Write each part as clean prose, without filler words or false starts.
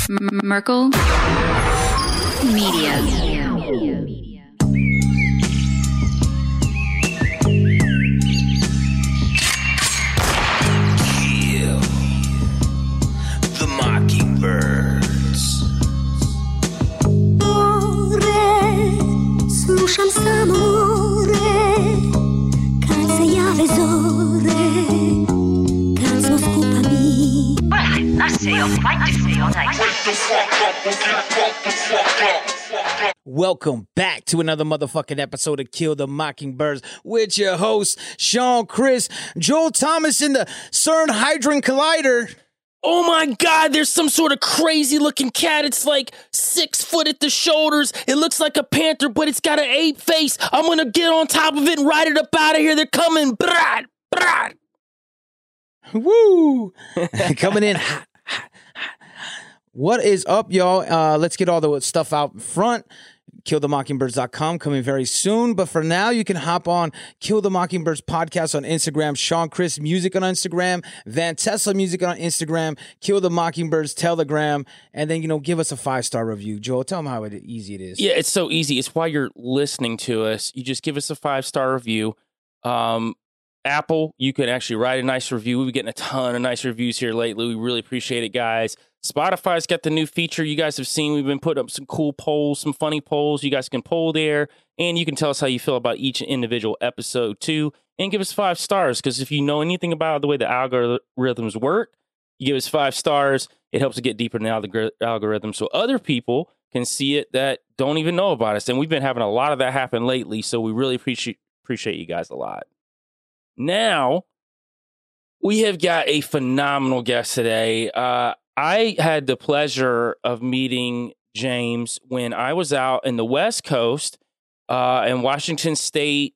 Merkel Media. Kill the Mockingbirds. Slušam samore, kad se jave zore, kad smo skupa mi. I say you're quite different all night. Welcome back to another motherfucking episode of Kill the Mockingbirds with your host, Sean Chris, Joel Thomas in the CERN Hadron Collider. Oh my God, there's some sort of crazy looking cat. It's like 6 foot at the shoulders. It looks like a panther, but it's got an ape face. I'm going to get on top of it and ride it up out of here. They're coming. Brad, brad. Woo! Coming in hot. What is up, y'all? Let's get all the stuff out front. KillTheMockingbirds.com coming very soon. But for now, you can hop on Kill the Mockingbirds podcast on Instagram, Sean Chris Music on Instagram, Van Tesla Music on Instagram, Kill the Mockingbirds Telegram, and then, give us a 5-star review. Joel, tell them how easy it is. Yeah, it's so easy. It's while you're listening to us. You just give us a 5-star review. Apple, you can actually write a nice review. We've been getting a ton of nice reviews here lately. We really appreciate it, guys. Spotify's got the new feature you guys have seen. We've been putting up some cool polls, some funny polls. You guys can poll there, and you can tell us how you feel about each individual episode, too, and give us 5 stars, because if you know anything about the way the algorithms work, you give us 5 stars. It helps to get deeper in the algorithm so other people can see it that don't even know about us, and we've been having a lot of that happen lately, so we really appreciate you guys a lot. Now, we have got a phenomenal guest today. I had the pleasure of meeting James when I was out in the West Coast, in Washington State,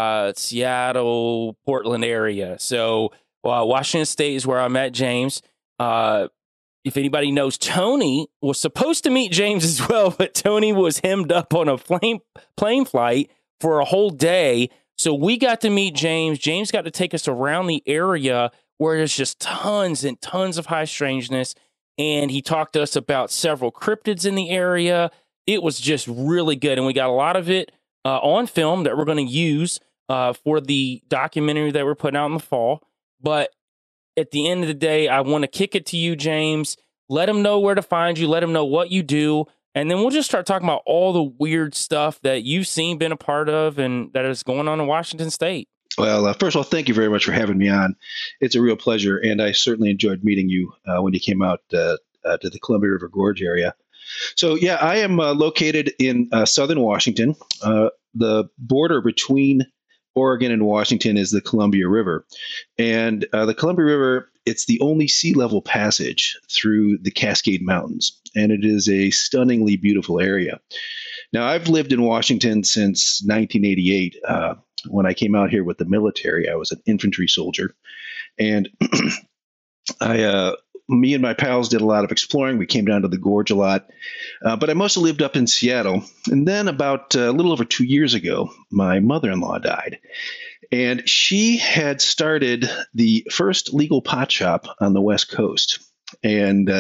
Seattle, Portland area. So Washington State is where I met James. If anybody knows, Tony was supposed to meet James as well, but Tony was hemmed up on a plane flight for a whole day. So we got to meet James. James got to take us around the area where there's just tons and tons of high strangeness. And he talked to us about several cryptids in the area. It was just really good. And we got a lot of it on film that we're going to use for the documentary that we're putting out in the fall. But at the end of the day, I want to kick it to you, James. Let them know where to find you. Let them know what you do. And then we'll just start talking about all the weird stuff that you've seen, been a part of, and that is going on in Washington State. Well, first of all, thank you very much for having me on. It's a real pleasure, and I certainly enjoyed meeting you when you came out to the Columbia River Gorge area. So, yeah, I am located in southern Washington. The border between Oregon and Washington is the Columbia River. And the Columbia River, it's the only sea level passage through the Cascade Mountains, and it is a stunningly beautiful area. Now, I've lived in Washington since 1988. When I came out here with the military, I was an infantry soldier, and me and my pals did a lot of exploring. We came down to the gorge a lot, but I mostly lived up in Seattle. And then about a little over 2 years ago, my mother-in-law died, and she had started the first legal pot shop on the West Coast. And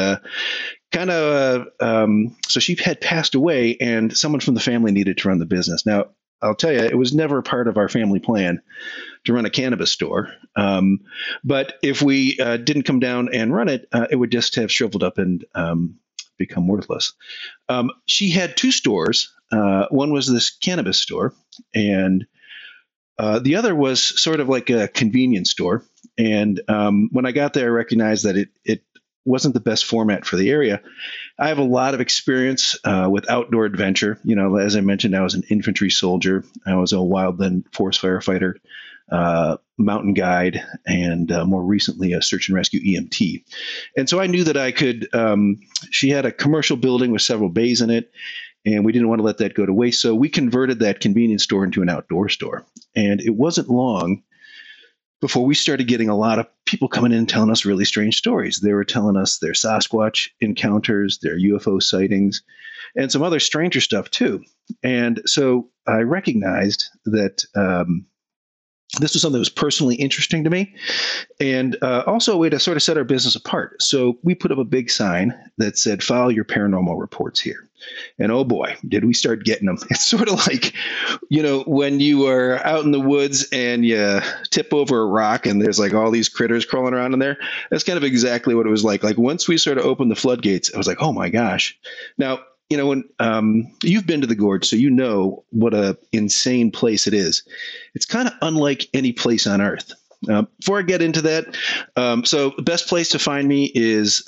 so she had passed away, and someone from the family needed to run the business. Now, I'll tell you, it was never part of our family plan to run a cannabis store. But if we didn't come down and run it, it would just have shriveled up and become worthless. She had 2 stores. One was this cannabis store, and the other was sort of like a convenience store. And when I got there, I recognized that it wasn't the best format for the area. I have a lot of experience with outdoor adventure. As I mentioned, I was an infantry soldier. I was a wildland forest firefighter, mountain guide, and more recently a search and rescue EMT. And so I knew that I could, she had a commercial building with several bays in it, and we didn't want to let that go to waste. So we converted that convenience store into an outdoor store. And it wasn't long before we started getting a lot of people coming in and telling us really strange stories. They were telling us their Sasquatch encounters, their UFO sightings, and some other stranger stuff too. And so I recognized that this was something that was personally interesting to me, and also a way to sort of set our business apart. So we put up a big sign that said, "File your paranormal reports here." And oh boy, did we start getting them. It's sort of like, when you are out in the woods and you tip over a rock and there's like all these critters crawling around in there. That's kind of exactly what it was like. Like once we sort of opened the floodgates, I was like, oh my gosh. Now, when you've been to the gorge, so you know what a insane place it is. It's kind of unlike any place on Earth. Before I get into that, so the best place to find me is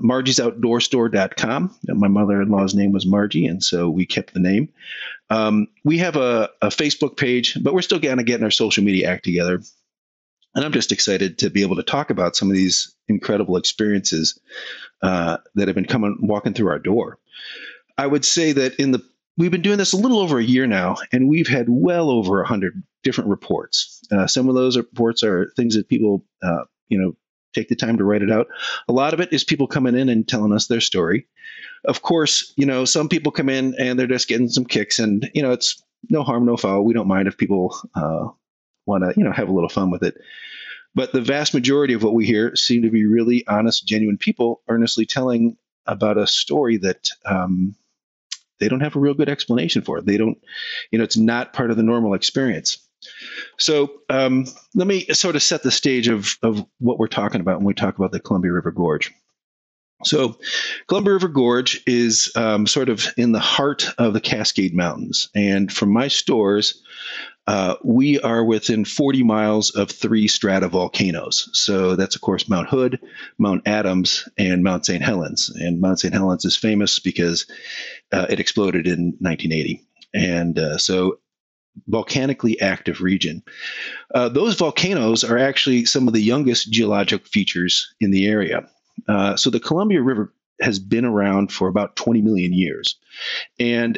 margiesoutdoorstore.com. My mother-in-law's name was Margie, and so we kept the name. We have a Facebook page, but we're still kind of getting our social media act together. And I'm just excited to be able to talk about some of these incredible experiences that have been walking through our door. I would say that we've been doing this a little over a year now, and we've had well over 100 different reports. Some of those reports are things that people, take the time to write it out. A lot of it is people coming in and telling us their story. Of course, some people come in and they're just getting some kicks, and, it's no harm, no foul. We don't mind if people want to, have a little fun with it. But the vast majority of what we hear seem to be really honest, genuine people earnestly telling about a story that they don't have a real good explanation for. They don't, it's not part of the normal experience. So let me sort of set the stage of what we're talking about when we talk about the Columbia River Gorge. So Columbia River Gorge is sort of in the heart of the Cascade Mountains. And from my stores, we are within 40 miles of 3 stratovolcanoes. So that's, of course, Mount Hood, Mount Adams, and Mount St. Helens. And Mount St. Helens is famous because it exploded in 1980. And so volcanically active region. Those volcanoes are actually some of the youngest geologic features in the area. So the Columbia River has been around for about 20 million years. And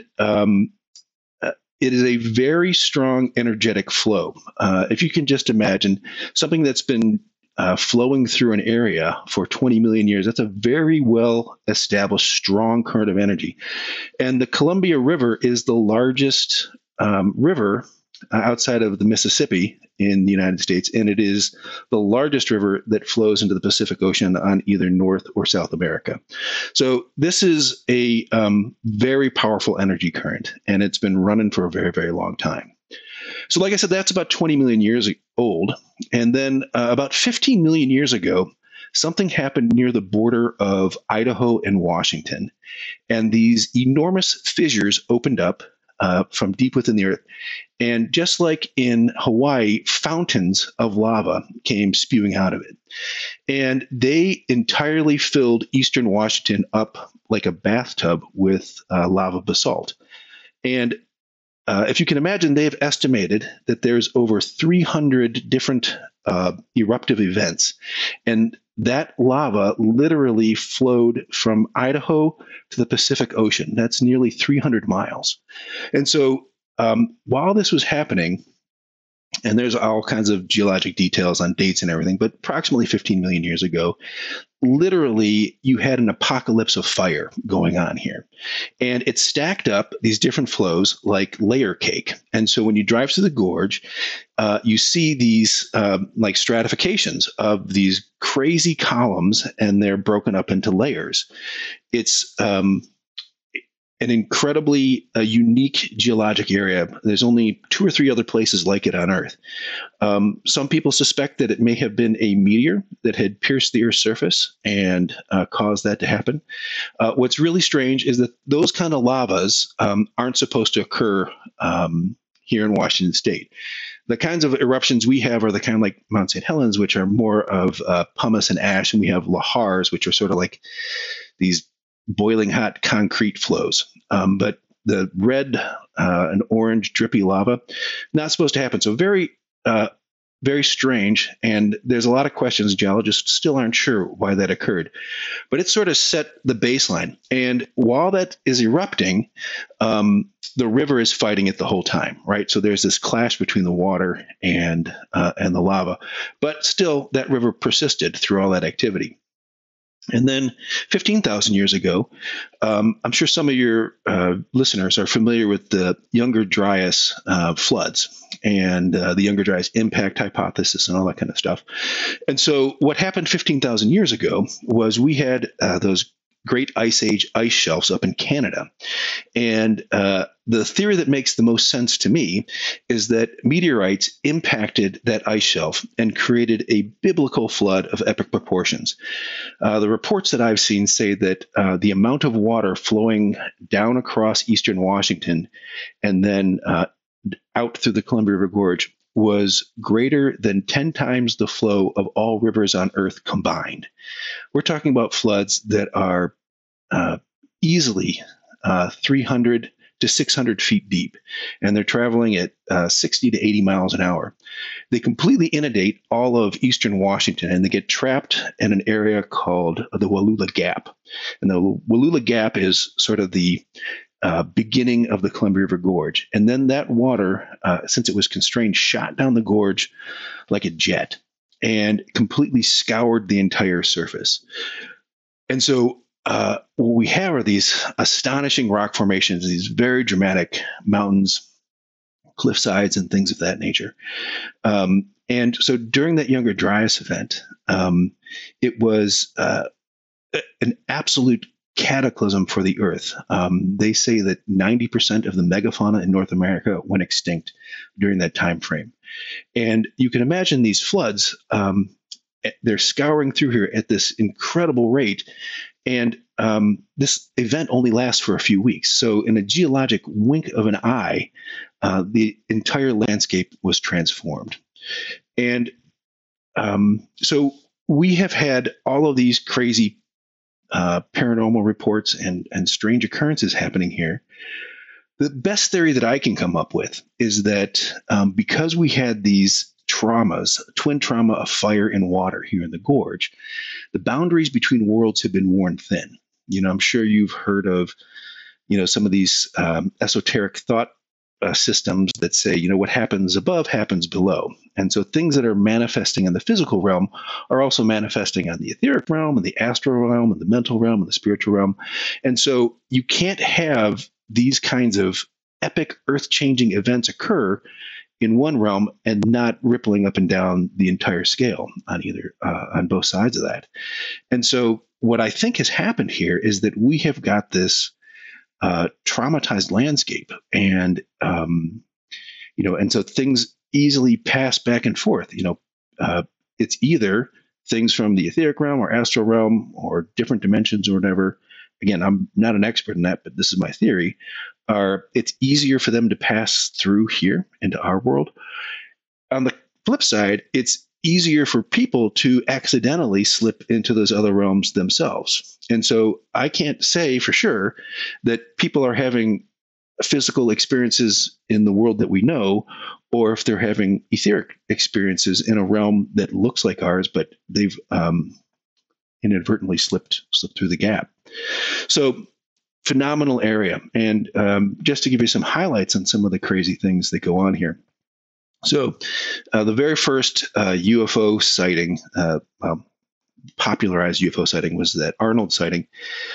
it is a very strong energetic flow. If you can just imagine something that's been flowing through an area for 20 million years, that's a very well established, strong current of energy. And the Columbia River is the largest river outside of the Mississippi in the United States, and it is the largest river that flows into the Pacific Ocean on either North or South America. So this is a very powerful energy current, and it's been running for a very, very long time. So like I said, that's about 20 million years old. And then about 15 million years ago, something happened near the border of Idaho and Washington, and these enormous fissures opened up from deep within the earth. And just like in Hawaii, fountains of lava came spewing out of it. And they entirely filled eastern Washington up like a bathtub with lava basalt. And if you can imagine, they have estimated that there's over 300 different eruptive events. And that lava literally flowed from Idaho to the Pacific Ocean. That's nearly 300 miles. And so while this was happening, and there's all kinds of geologic details on dates and everything, but approximately 15 million years ago, literally you had an apocalypse of fire going on here. And it stacked up these different flows like layer cake. And so when you drive through the gorge, you see these like stratifications of these crazy columns, and they're broken up into layers. It's an incredibly unique geologic area. There's only 2 or 3 other places like it on Earth. Some people suspect that it may have been a meteor that had pierced the Earth's surface and caused that to happen. What's really strange is that those kind of lavas aren't supposed to occur here in Washington State. The kinds of eruptions we have are the kind like Mount St. Helens, which are more of pumice and ash, and we have lahars, which are sort of like these boiling hot concrete flows. But the red and orange drippy lava, not supposed to happen. So very, very strange. And there's a lot of questions. Geologists still aren't sure why that occurred. But it sort of set the baseline. And while that is erupting, the river is fighting it the whole time, right? So there's this clash between the water and the lava. But still, that river persisted through all that activity. And then 15,000 years ago, I'm sure some of your listeners are familiar with the Younger Dryas floods and the Younger Dryas impact hypothesis and all that kind of stuff. And so what happened 15,000 years ago was we had those great ice age ice shelves up in Canada. And the theory that makes the most sense to me is that meteorites impacted that ice shelf and created a biblical flood of epic proportions. The reports that I've seen say that the amount of water flowing down across eastern Washington and then out through the Columbia River Gorge was greater than 10 times the flow of all rivers on Earth combined. We're talking about floods that are easily 300 to 600 feet deep, and they're traveling at 60 to 80 miles an hour. They completely inundate all of eastern Washington, and they get trapped in an area called the Wallula Gap. And the Wallula Gap is sort of the beginning of the Columbia River Gorge. And then that water, since it was constrained, shot down the gorge like a jet and completely scoured the entire surface. And so what we have are these astonishing rock formations, these very dramatic mountains, cliff sides, and things of that nature. And so during that Younger Dryas event, it was an absolute cataclysm for the Earth. They say that 90% of the megafauna in North America went extinct during that time frame. And you can imagine these floods, they're scouring through here at this incredible rate. And this event only lasts for a few weeks. So in a geologic wink of an eye, the entire landscape was transformed. And so we have had all of these crazy paranormal reports and strange occurrences happening here. The best theory that I can come up with is that because we had these traumas, twin trauma of fire and water here in the gorge, the boundaries between worlds have been worn thin. You know, I'm sure you've heard of, you know, some of these esoteric thought systems that say, you know, what happens above happens below. And so things that are manifesting in the physical realm are also manifesting on the etheric realm and the astral realm and the mental realm and the spiritual realm. And so you can't have these kinds of epic earth-changing events occur in one realm and not rippling up and down the entire scale on both sides of that. And so what I think has happened here is that we have got this traumatized landscape, and and so things easily pass back and forth. It's either things from the etheric realm or astral realm or different dimensions or whatever. Again, I'm not an expert in that, but this is my theory. It's easier for them to pass through here into our world. On the flip side, it's easier for people to accidentally slip into those other realms themselves. And so I can't say for sure that people are having physical experiences in the world that we know, or if they're having etheric experiences in a realm that looks like ours, but they've inadvertently slipped through the gap. So phenomenal area. And just to give you some highlights on some of the crazy things that go on here. So the very first UFO sighting, popularized UFO sighting, was that Arnold sighting.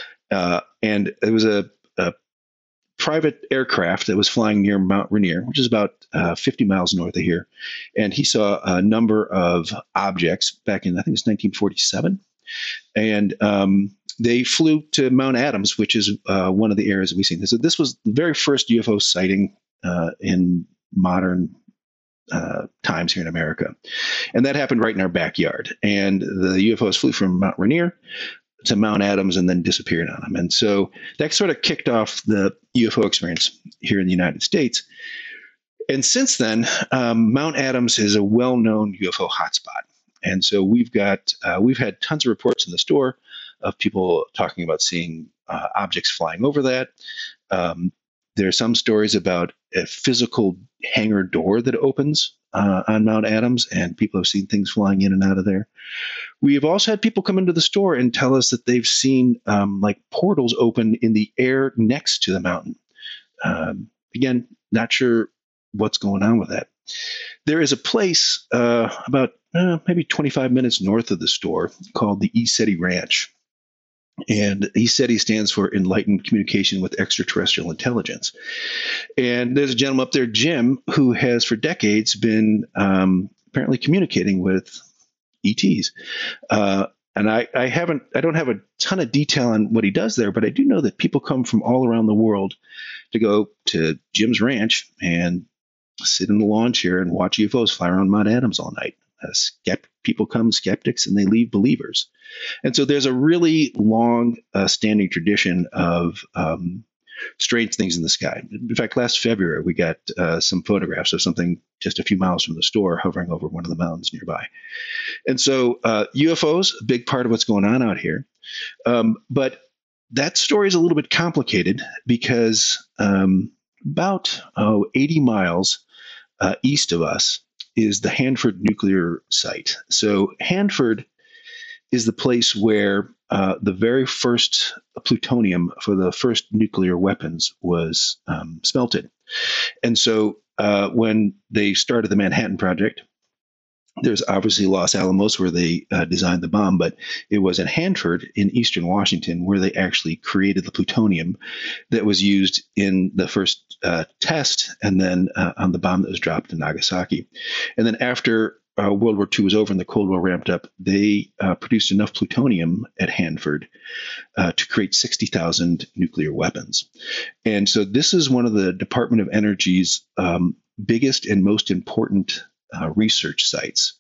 And it was a private aircraft that was flying near Mount Rainier, which is about 50 miles north of here. And he saw a number of objects back in, I think it's 1947. And they flew to Mount Adams, which is one of the areas that we've seen. So this was the very first UFO sighting in modern times here in America. And that happened right in our backyard. And the UFOs flew from Mount Rainier to Mount Adams and then disappeared on them. And so that sort of kicked off the UFO experience here in the United States. And since then, Mount Adams is a well-known UFO hotspot. And so we've had tons of reports in the store of people talking about seeing objects flying over that. There are some stories about a physical hangar door that opens on Mount Adams, and people have seen things flying in and out of there. We have also had people come into the store and tell us that they've seen like portals open in the air next to the mountain. Again, not sure what's going on with that. There is a place about maybe 25 minutes north of the store called the ECETI Ranch. And he said he stands for enlightened communication with extraterrestrial intelligence. And there's a gentleman up there, Jim, who has for decades been apparently communicating with ETs. And I don't have a ton of detail on what he does there, but I do know that people come from all around the world to go to Jim's ranch and sit in the lawn chair and watch UFOs fly around Mount Adams all night. People come skeptics and they leave believers. And so there's a really long standing tradition of strange things in the sky. In fact, last February, we got some photographs of something just a few miles from the store hovering over one of the mountains nearby. And so UFOs, a big part of what's going on out here. But that story is a little bit complicated because about 80 miles east of us is the Hanford nuclear site. So Hanford is the place where the very first plutonium for the first nuclear weapons was smelted. And so when they started the Manhattan Project, there's obviously Los Alamos where they designed the bomb, but it was in Hanford in eastern Washington where they actually created the plutonium that was used in the first test and then on the bomb that was dropped in Nagasaki. And then after World War II was over and the Cold War ramped up, they produced enough plutonium at Hanford to create 60,000 nuclear weapons. And so this is one of the Department of Energy's biggest and most important research sites.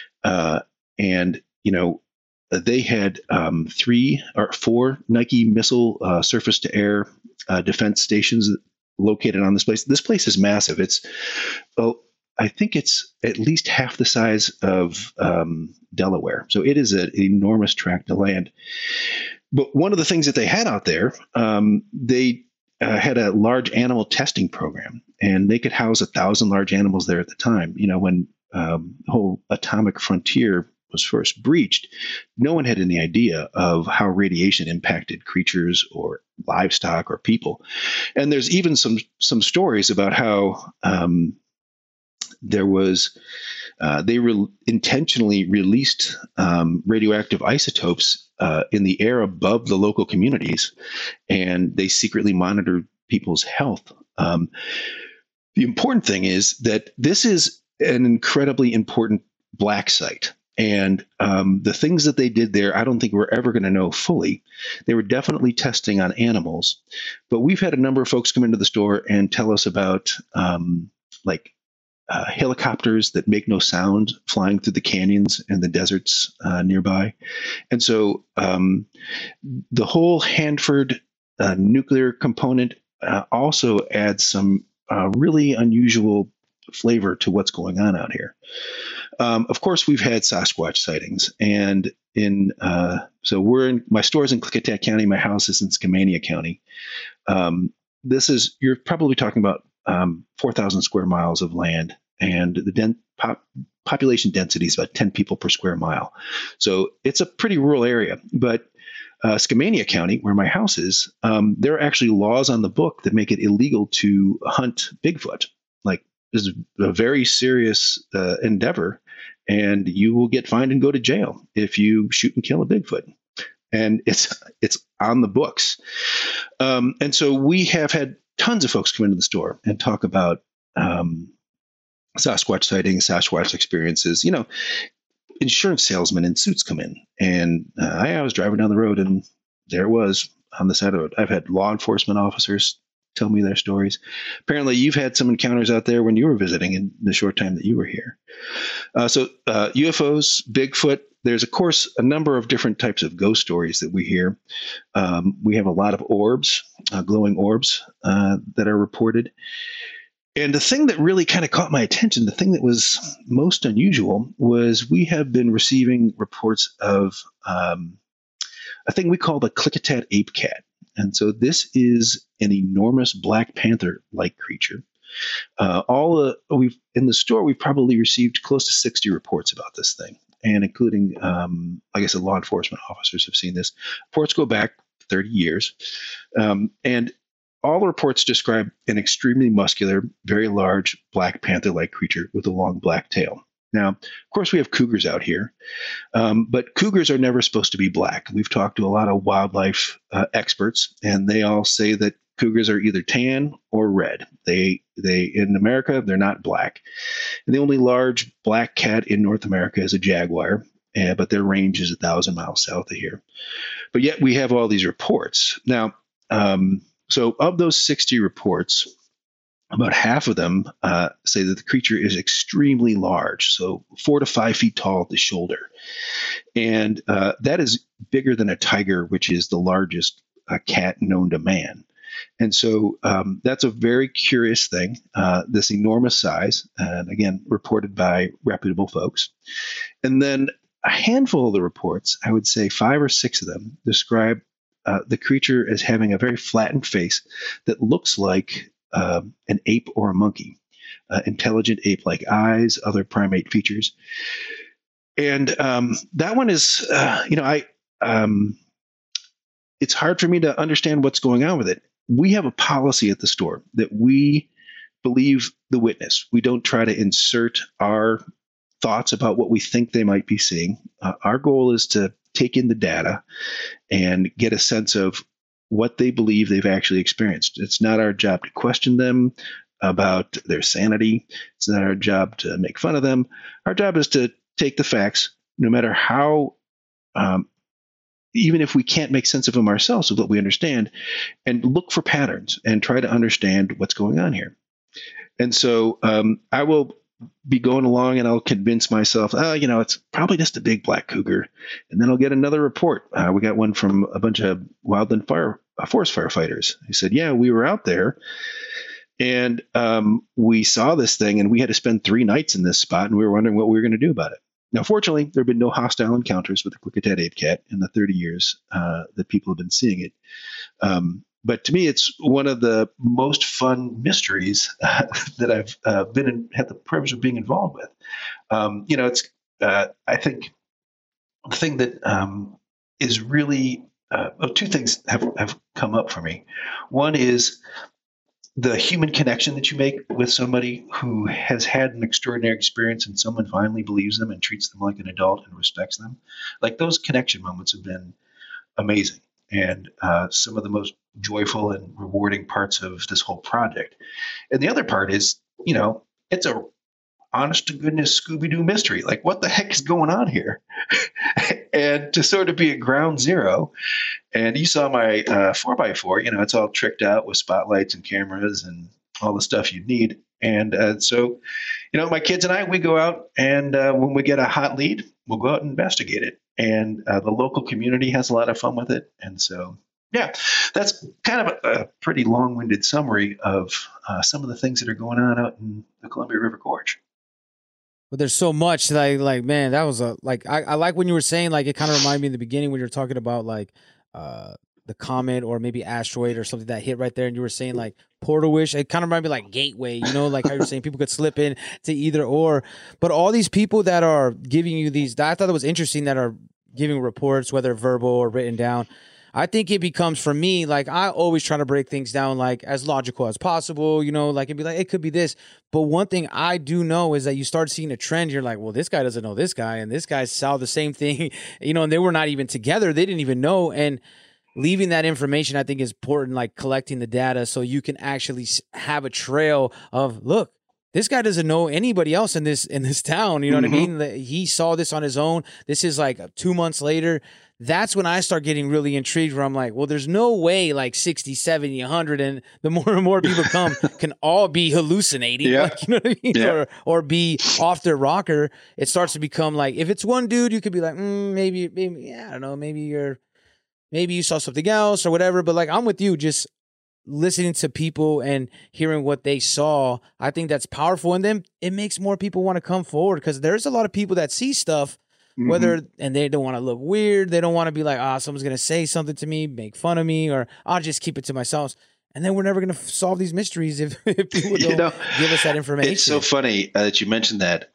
And, you know, they had 3 or 4 Nike missile surface-to-air defense stations located on this place. This place is massive. It's, I think it's at least half the size of Delaware. So it is an enormous tract of land. But one of the things that they had out there, they had a large animal testing program, and they could house 1,000 large animals there at the time. You know, when the whole atomic frontier was first breached, no one had any idea of how radiation impacted creatures or livestock or people. And there's even some stories about how there was they intentionally released radioactive isotopes in the air above the local communities, and they secretly monitored people's health. The important thing is that this is an incredibly important black site. And the things that they did there, I don't think we're ever going to know fully. They were definitely testing on animals. But we've had a number of folks come into the store and tell us about helicopters that make no sound flying through the canyons and the deserts nearby. And so the whole Hanford nuclear component also adds some really unusual flavor to what's going on out here. Of course, we've had Sasquatch sightings, and so my store's in Klickitat County. My house is in Skamania County. You're probably talking about 4,000 square miles of land, and the population density is about 10 people per square mile. So it's a pretty rural area. But Skamania County, where my house is, there are actually laws on the book that make it illegal to hunt Bigfoot. Like, this is a very serious endeavor, and you will get fined and go to jail if you shoot and kill a Bigfoot. And it's on the books. And so we have had tons of folks come into the store and talk about Sasquatch sightings, Sasquatch experiences. You know, insurance salesmen in suits come in, and I was driving down the road, and there it was on the side of the road. I've had law enforcement officers tell me their stories. Apparently, you've had some encounters out there when you were visiting in the short time that you were here. So UFOs, Bigfoot. There's, of course, a number of different types of ghost stories that we hear. We have a lot of orbs, glowing orbs that are reported. And the thing that really kind of caught my attention, the thing that was most unusual, was we have been receiving reports of a thing we call the Klickitat ape cat. And so this is an enormous Black Panther-like creature. In the store, we've probably received close to 60 reports about this thing, and including, like I said, law enforcement officers have seen this. Reports go back 30 years. And all the reports describe an extremely muscular, very large Black Panther-like creature with a long black tail. Now, of course, we have cougars out here, but cougars are never supposed to be black. We've talked to a lot of wildlife experts, and they all say that cougars are either tan or red. They in America, they're not black. And the only large black cat in North America is a jaguar, but their range is 1,000 miles south of here. But yet we have all these reports. Now, so of those 60 reports, about half of them say that the creature is extremely large, so 4 to 5 feet tall at the shoulder. And that is bigger than a tiger, which is the largest cat known to man. And so that's a very curious thing, this enormous size, and again, reported by reputable folks. And then a handful of the reports, I would say 5 or 6 of them, describe the creature as having a very flattened face that looks like an ape or a monkey, intelligent ape-like eyes, other primate features. And that one is, it's hard for me to understand what's going on with it. We have a policy at the store that we believe the witness. We don't try to insert our thoughts about what we think they might be seeing. Our goal is to take in the data and get a sense of what they believe they've actually experienced. It's not our job to question them about their sanity. It's not our job to make fun of them. Our job is to take the facts, no matter how, even if we can't make sense of them ourselves, of what we understand, and look for patterns and try to understand what's going on here. And so I will be going along and I'll convince myself, it's probably just a big black cougar. And then I'll get another report. We got one from a bunch of wildland forest firefighters. He said, yeah, we were out there and we saw this thing and we had to spend 3 nights in this spot and we were wondering what we were going to do about it. Now, fortunately, there have been no hostile encounters with the Klickitat ape cat in the 30 years that people have been seeing it. But to me, it's one of the most fun mysteries that I've had the privilege of being involved with. It's I think the thing that is really 2 things have come up for me. One is the human connection that you make with somebody who has had an extraordinary experience and someone finally believes them and treats them like an adult and respects them. Like those connection moments have been amazing and some of the most joyful and rewarding parts of this whole project. And the other part is, it's a honest to goodness Scooby-Doo mystery. Like, what the heck is going on here? And to sort of be at ground zero, and you saw my 4x4, it's all tricked out with spotlights and cameras and all the stuff you need. And so, my kids and I, we go out and when we get a hot lead, we'll go out and investigate it. And the local community has a lot of fun with it. And so, yeah, that's kind of a pretty long-winded summary of some of the things that are going on out in the Columbia River Gorge. But there's so much that like, man, that was I like when you were saying, like, it kind of reminded me in the beginning when you were talking about like the comet or maybe asteroid or something that hit right there. And you were saying like portal-ish. It kind of reminded me like gateway, like how you were saying people could slip in to either or. But all these people that are giving you these, I thought it was interesting that are giving reports, whether verbal or written down. I think it becomes, for me, like, I always try to break things down like as logical as possible, like it'd be like, it could be this. But one thing I do know is that you start seeing a trend. You're like, well, this guy doesn't know this guy, and this guy saw the same thing, and they were not even together. They didn't even know. And leaving that information, I think, is important, like collecting the data so you can actually have a trail of, look, this guy doesn't know anybody else in this town. You know what I mean? He saw this on his own. This is like 2 months later. That's when I start getting really intrigued, where I'm like, well, there's no way like 60, 70, 100, and the more and more people come can all be hallucinating, like, you know what I mean? Yeah. Or be off their rocker. It starts to become like, if it's one dude, you could be like, maybe, I don't know, maybe you saw something else or whatever. But like, I'm with you, just listening to people and hearing what they saw. I think that's powerful. And then it makes more people want to come forward, because there's a lot of people that see stuff, and they don't want to look weird. They don't want to be like, someone's going to say something to me, make fun of me, or I'll just keep it to myself. And then we're never going to solve these mysteries if people don't give us that information. It's so funny that you mentioned that.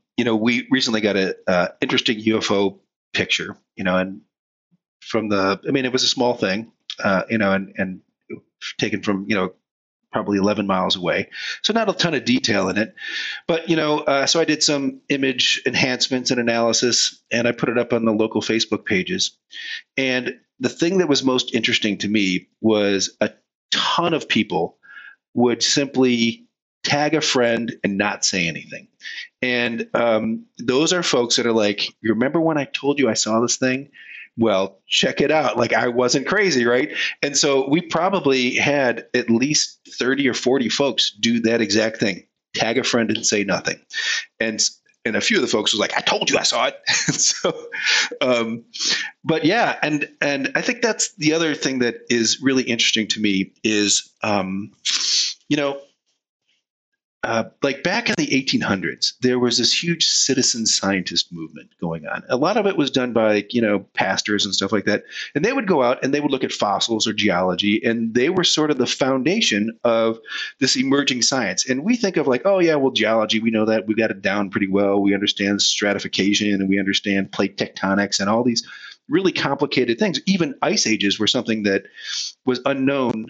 We recently got an interesting UFO picture, and from it was a small thing, and taken from, probably 11 miles away. So not a ton of detail in it. But, so I did some image enhancements and analysis, and I put it up on the local Facebook pages. And the thing that was most interesting to me was a ton of people would simply tag a friend and not say anything. And those are folks that are like, you remember when I told you I saw this thing? Well, check it out. Like, I wasn't crazy, right? And so we probably had at least 30 or 40 folks do that exact thing. Tag a friend and say nothing. And a few of the folks was like, I told you I saw it. But yeah, and I think that's the other thing that is really interesting to me is, like back in the 1800s, there was this huge citizen scientist movement going on. A lot of it was done by, pastors and stuff like that. And they would go out and they would look at fossils or geology, and they were sort of the foundation of this emerging science. And we think of like, oh yeah, well, geology, we know that, we got it down pretty well. We understand stratification and we understand plate tectonics and all these really complicated things. Even ice ages were something that was unknown,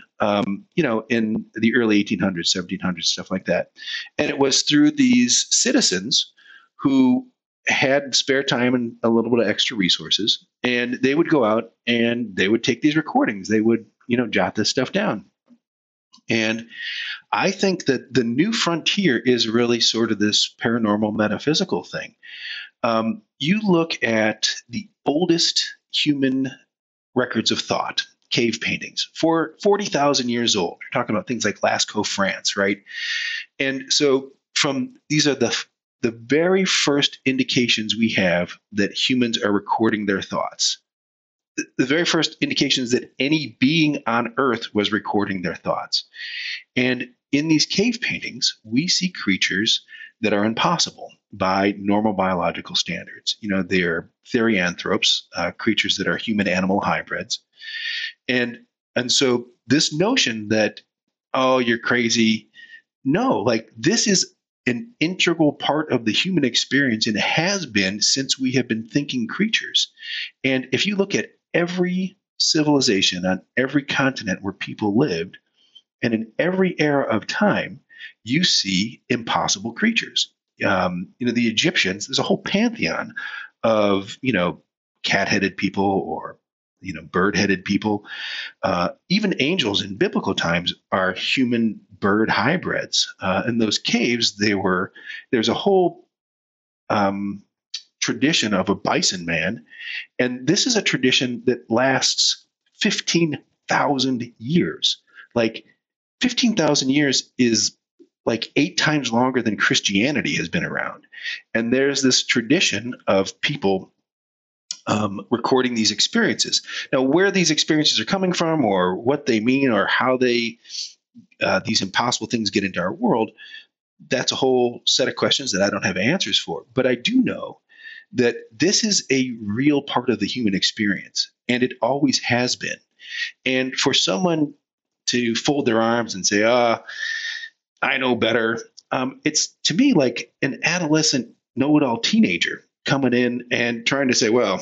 in the early 1800s, 1700s, stuff like that. And it was through these citizens who had spare time and a little bit of extra resources, and they would go out and they would take these recordings. They would, jot this stuff down. And I think that the new frontier is really sort of this paranormal metaphysical thing. You look at the oldest human records of thought, cave paintings, for 40,000 years old. We're talking about things like Lascaux, France, right? And so these are the very first indications we have that humans are recording their thoughts. The very first indications that any being on Earth was recording their thoughts. And in these cave paintings, we see creatures that are impossible by normal biological standards. They're therianthropes, creatures that are human-animal hybrids. And so this notion that, oh, you're crazy, no, like this is an integral part of the human experience and has been since we have been thinking creatures. And if you look at every civilization on every continent where people lived, and in every era of time, you see impossible creatures. The Egyptians, there's a whole pantheon of, cat-headed people or, bird-headed people. Even angels in biblical times are human-bird hybrids. In those caves, there's a whole tradition of a bison man. And this is a tradition that lasts 15,000 years. Like 15,000 years is like 8 times longer than Christianity has been around. And there's this tradition of people recording these experiences. Now, where these experiences are coming from or what they mean or how these impossible things get into our world, that's a whole set of questions that I don't have answers for. But I do know that this is a real part of the human experience, and it always has been. And for someone to fold their arms and say, I know better, it's to me like an adolescent know-it-all teenager coming in and trying to say, well,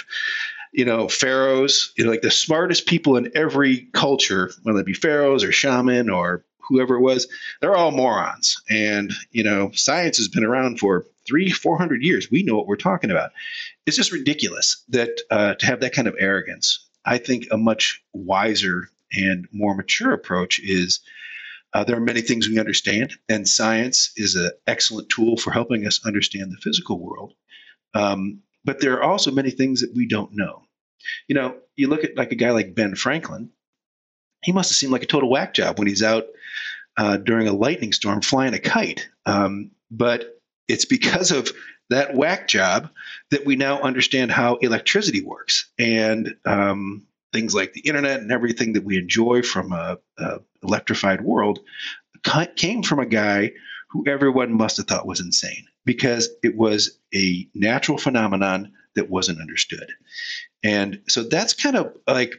pharaohs, like the smartest people in every culture, whether it be pharaohs or shaman or whoever it was, they're all morons. And, science has been around for 300-400 years. We know what we're talking about. It's just ridiculous that to have that kind of arrogance. I think a much wiser and more mature approach is there are many things we understand, and science is an excellent tool for helping us understand the physical world. But there are also many things that we don't know. You look at like a guy like Ben Franklin. He must have seemed like a total whack job when he's out during a lightning storm flying a kite. But it's because of that whack job that we now understand how electricity works and things like the internet and everything that we enjoy from a electrified world came from a guy who everyone must have thought was insane because it was a natural phenomenon that wasn't understood. And so that's kind of like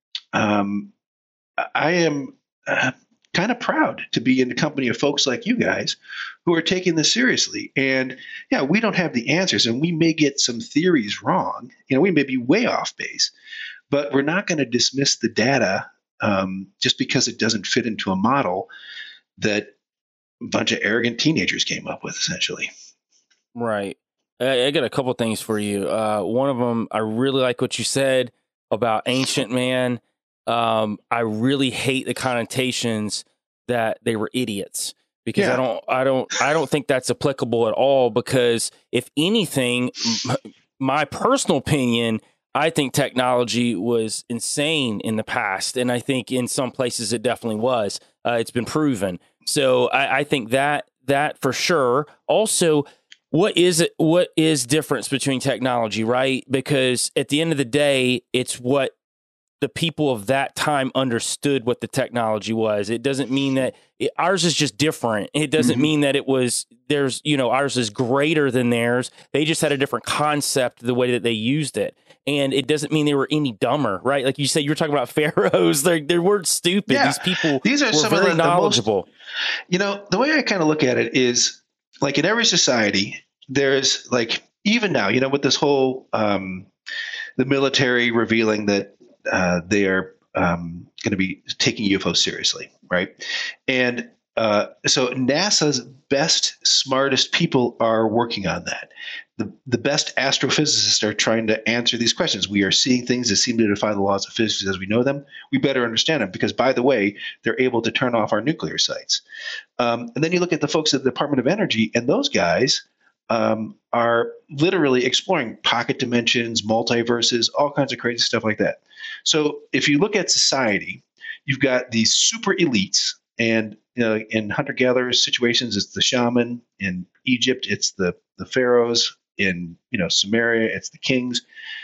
I am kind of proud to be in the company of folks like you guys who are taking this seriously. And yeah, we don't have the answers, and we may get some theories wrong. We may be way off base, but we're not going to dismiss the data just because it doesn't fit into a model that a bunch of arrogant teenagers came up with, essentially. Right. I got a couple things for you. One of them, I really like what you said about ancient man. I really hate the connotations that they were idiots, because I don't think that's applicable at all. Because if anything, my personal opinion, I think technology was insane in the past, and I think in some places it definitely was. It's been proven. So I think that for sure. Also, what is difference between technology, right? Because at the end of the day, it's what the people of that time understood what the technology was. It doesn't mean that ours is just different. It doesn't mean that ours is greater than theirs. They just had a different concept, the way that they used it. And it doesn't mean they were any dumber, right? Like you said, you were talking about pharaohs. They weren't stupid. Yeah. These are some very of the knowledgeable. The way I kind of look at it is, like, in every society, there's, like, even now, with this whole the military revealing that they are going to be taking UFOs seriously, right? And so NASA's best, smartest people are working on that. The best astrophysicists are trying to answer these questions. We are seeing things that seem to defy the laws of physics as we know them. We better understand them, because, by the way, they're able to turn off our nuclear sites. And then you look at the folks at the Department of Energy, and those guys are literally exploring pocket dimensions, multiverses, all kinds of crazy stuff like that. So if you look at society, you've got these super elites, and in hunter-gatherer situations, it's the shaman. In Egypt, it's the pharaohs. In Sumeria, it's the kings.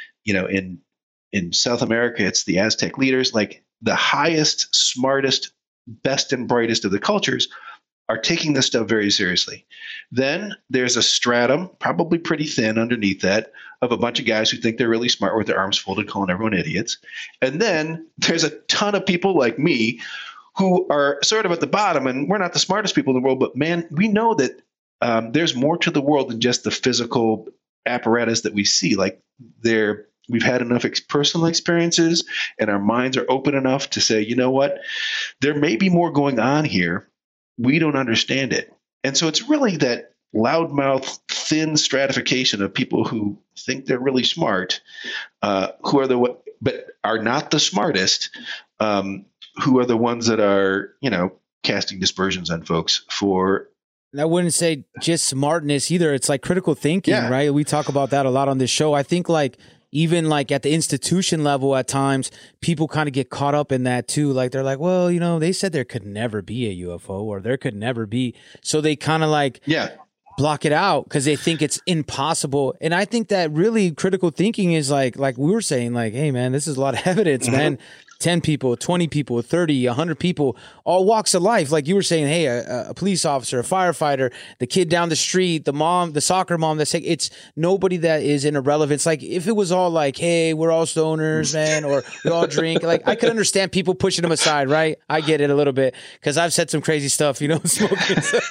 In South America, it's the Aztec leaders. Like, the highest, smartest, best and brightest of the cultures are taking this stuff very seriously. Then there's a stratum, probably pretty thin underneath that, of a bunch of guys who think they're really smart with their arms folded, calling everyone idiots. And then there's a ton of people like me who are sort of at the bottom, and we're not the smartest people in the world, but man, we know that there's more to the world than just the physical apparatus that we see. Like, we've had enough personal experiences, and our minds are open enough to say, you know what, there may be more going on here. We don't understand it. And so it's really that loudmouth, thin stratification of people who think they're really smart, who are but are not the smartest, who are the ones that are, casting dispersions on folks for. And I wouldn't say just smartness either. It's like critical thinking, right? We talk about that a lot on this show. I think, like, even like at the institution level, at times people kind of get caught up in that too. Like, they're like, well, they said there could never be a UFO, or there could never be. So they kind of like block it out because they think it's impossible. And I think that really critical thinking is like we were saying, like, hey man, this is a lot of evidence, man. 10 people, 20 people, 30, 100 people, all walks of life. Like you were saying, hey, a police officer, a firefighter, the kid down the street, the mom, the soccer mom, that's like, it's nobody that is in irrelevance. Like, if it was all like, hey, we're all stoners, man, or we all drink, like, I could understand people pushing them aside, right? I get it a little bit because I've said some crazy stuff, smoking stuff.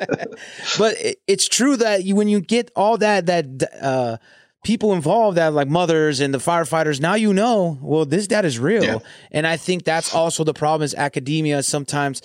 But it's true that when you get all that people involved, that like mothers and the firefighters, now well, this data is real. Yeah. And I think that's also the problem, is academia sometimes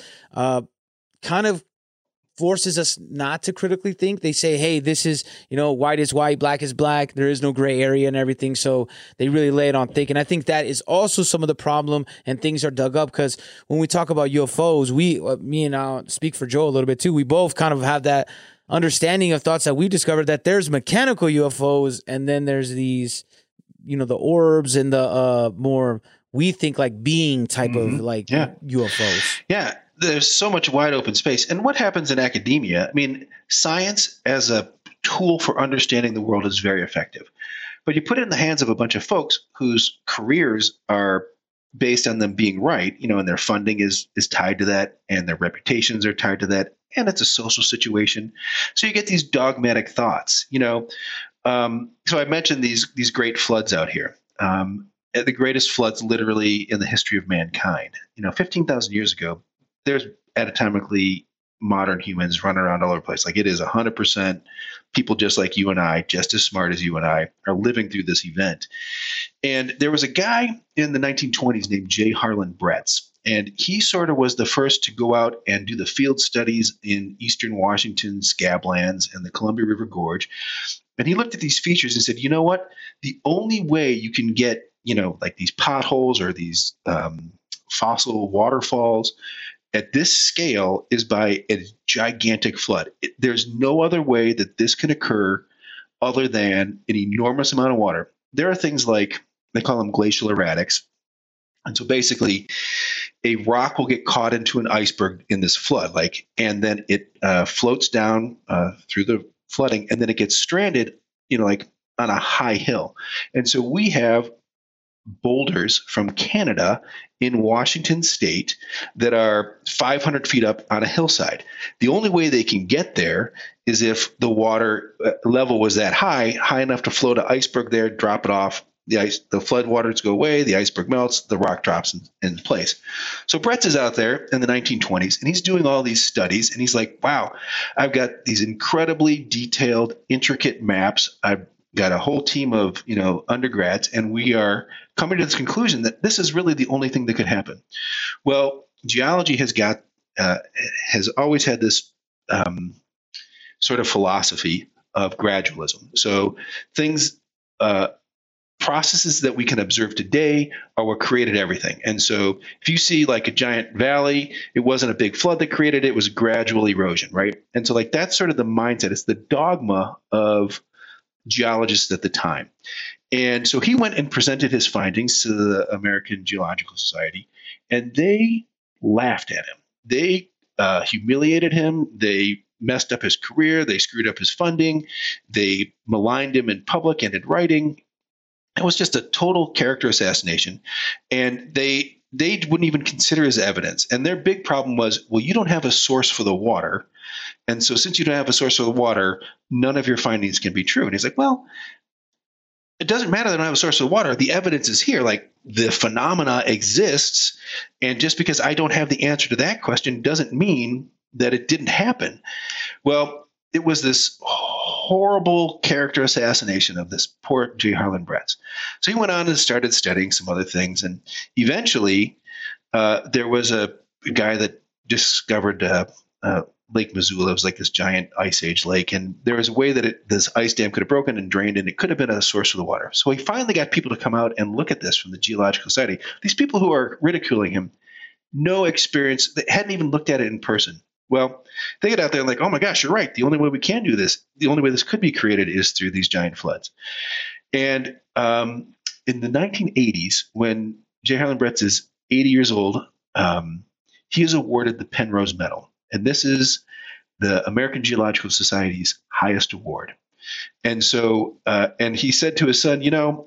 kind of forces us not to critically think. They say, hey, this is, white is white, black is black. There is no gray area and everything. So they really lay it on thick. And I think that is also some of the problem, and things are dug up because when we talk about UFOs, me and I'll speak for Joe a little bit too. We both kind of have that understanding of thoughts that we discovered, that there's mechanical UFOs, and then there's these, the orbs and the more, we think, like being type of like UFOs. Yeah. There's so much wide open space. And what happens in academia? I mean, science as a tool for understanding the world is very effective, but you put it in the hands of a bunch of folks whose careers are based on them being right, and their funding is tied to that, and their reputations are tied to that, and it's a social situation. So you get these dogmatic thoughts, So I mentioned these great floods out here. The greatest floods literally in the history of mankind. 15,000 years ago, there's anatomically modern humans running around all over the place. Like it is 100% people just like you and I, just as smart as you and I, are living through this event. And there was a guy in the 1920s named J. Harlan Bretz. And he sort of was the first to go out and do the field studies in eastern Washington scablands and the Columbia River Gorge. And he looked at these features and said, you know what? The only way you can get, like these potholes or these fossil waterfalls at this scale is by a gigantic flood. There's no other way that this can occur other than an enormous amount of water. There are things like, they call them glacial erratics. And so basically, a rock will get caught into an iceberg in this flood, and then it floats down through the flooding, and then it gets stranded, like on a high hill. And so we have boulders from Canada in Washington state that are 500 feet up on a hillside. The only way they can get there is if the water level was that high enough to float an iceberg there, drop it off. The flood waters go away, the iceberg melts, the rock drops in place. So Bretz is out there in the 1920s, and he's doing all these studies, and he's like, wow, I've got these incredibly detailed, intricate maps. I've got a whole team of undergrads, and we are coming to this conclusion that this is really the only thing that could happen. Well, geology has always had this sort of philosophy of gradualism. So processes that we can observe today are what created everything. And so if you see like a giant valley, it wasn't a big flood that created it, it was gradual erosion, right? And so that's sort of the mindset. It's the dogma of geologists at the time. And so he went and presented his findings to the American Geological Society, and they laughed at him. They humiliated him. They messed up his career. They screwed up his funding. They maligned him in public and in writing. It was just a total character assassination. And they wouldn't even consider his evidence. And their big problem was, well, you don't have a source for the water. And so since you don't have a source for the water, none of your findings can be true. And he's like, well, it doesn't matter that I don't have a source of water. The evidence is here. Like the phenomena exists. And just because I don't have the answer to that question doesn't mean that it didn't happen. Well, it was this horrible character assassination of this poor J. Harlan Bretz. So he went on and started studying some other things. And eventually there was a guy that discovered Lake Missoula. It was like this giant ice age lake. And there was a way that this ice dam could have broken and drained, and it could have been a source of the water. So he finally got people to come out and look at this from the Geological Society. These people who are ridiculing him, no experience, they hadn't even looked at it in person. Well, they get out there and like, oh my gosh, you're right. The only way we can do this, the only way this could be created is through these giant floods. And in the 1980s, when J. Harlan Bretz is 80 years old, he is awarded the Penrose Medal. And this is the American Geological Society's highest award. And so, and he said to his son,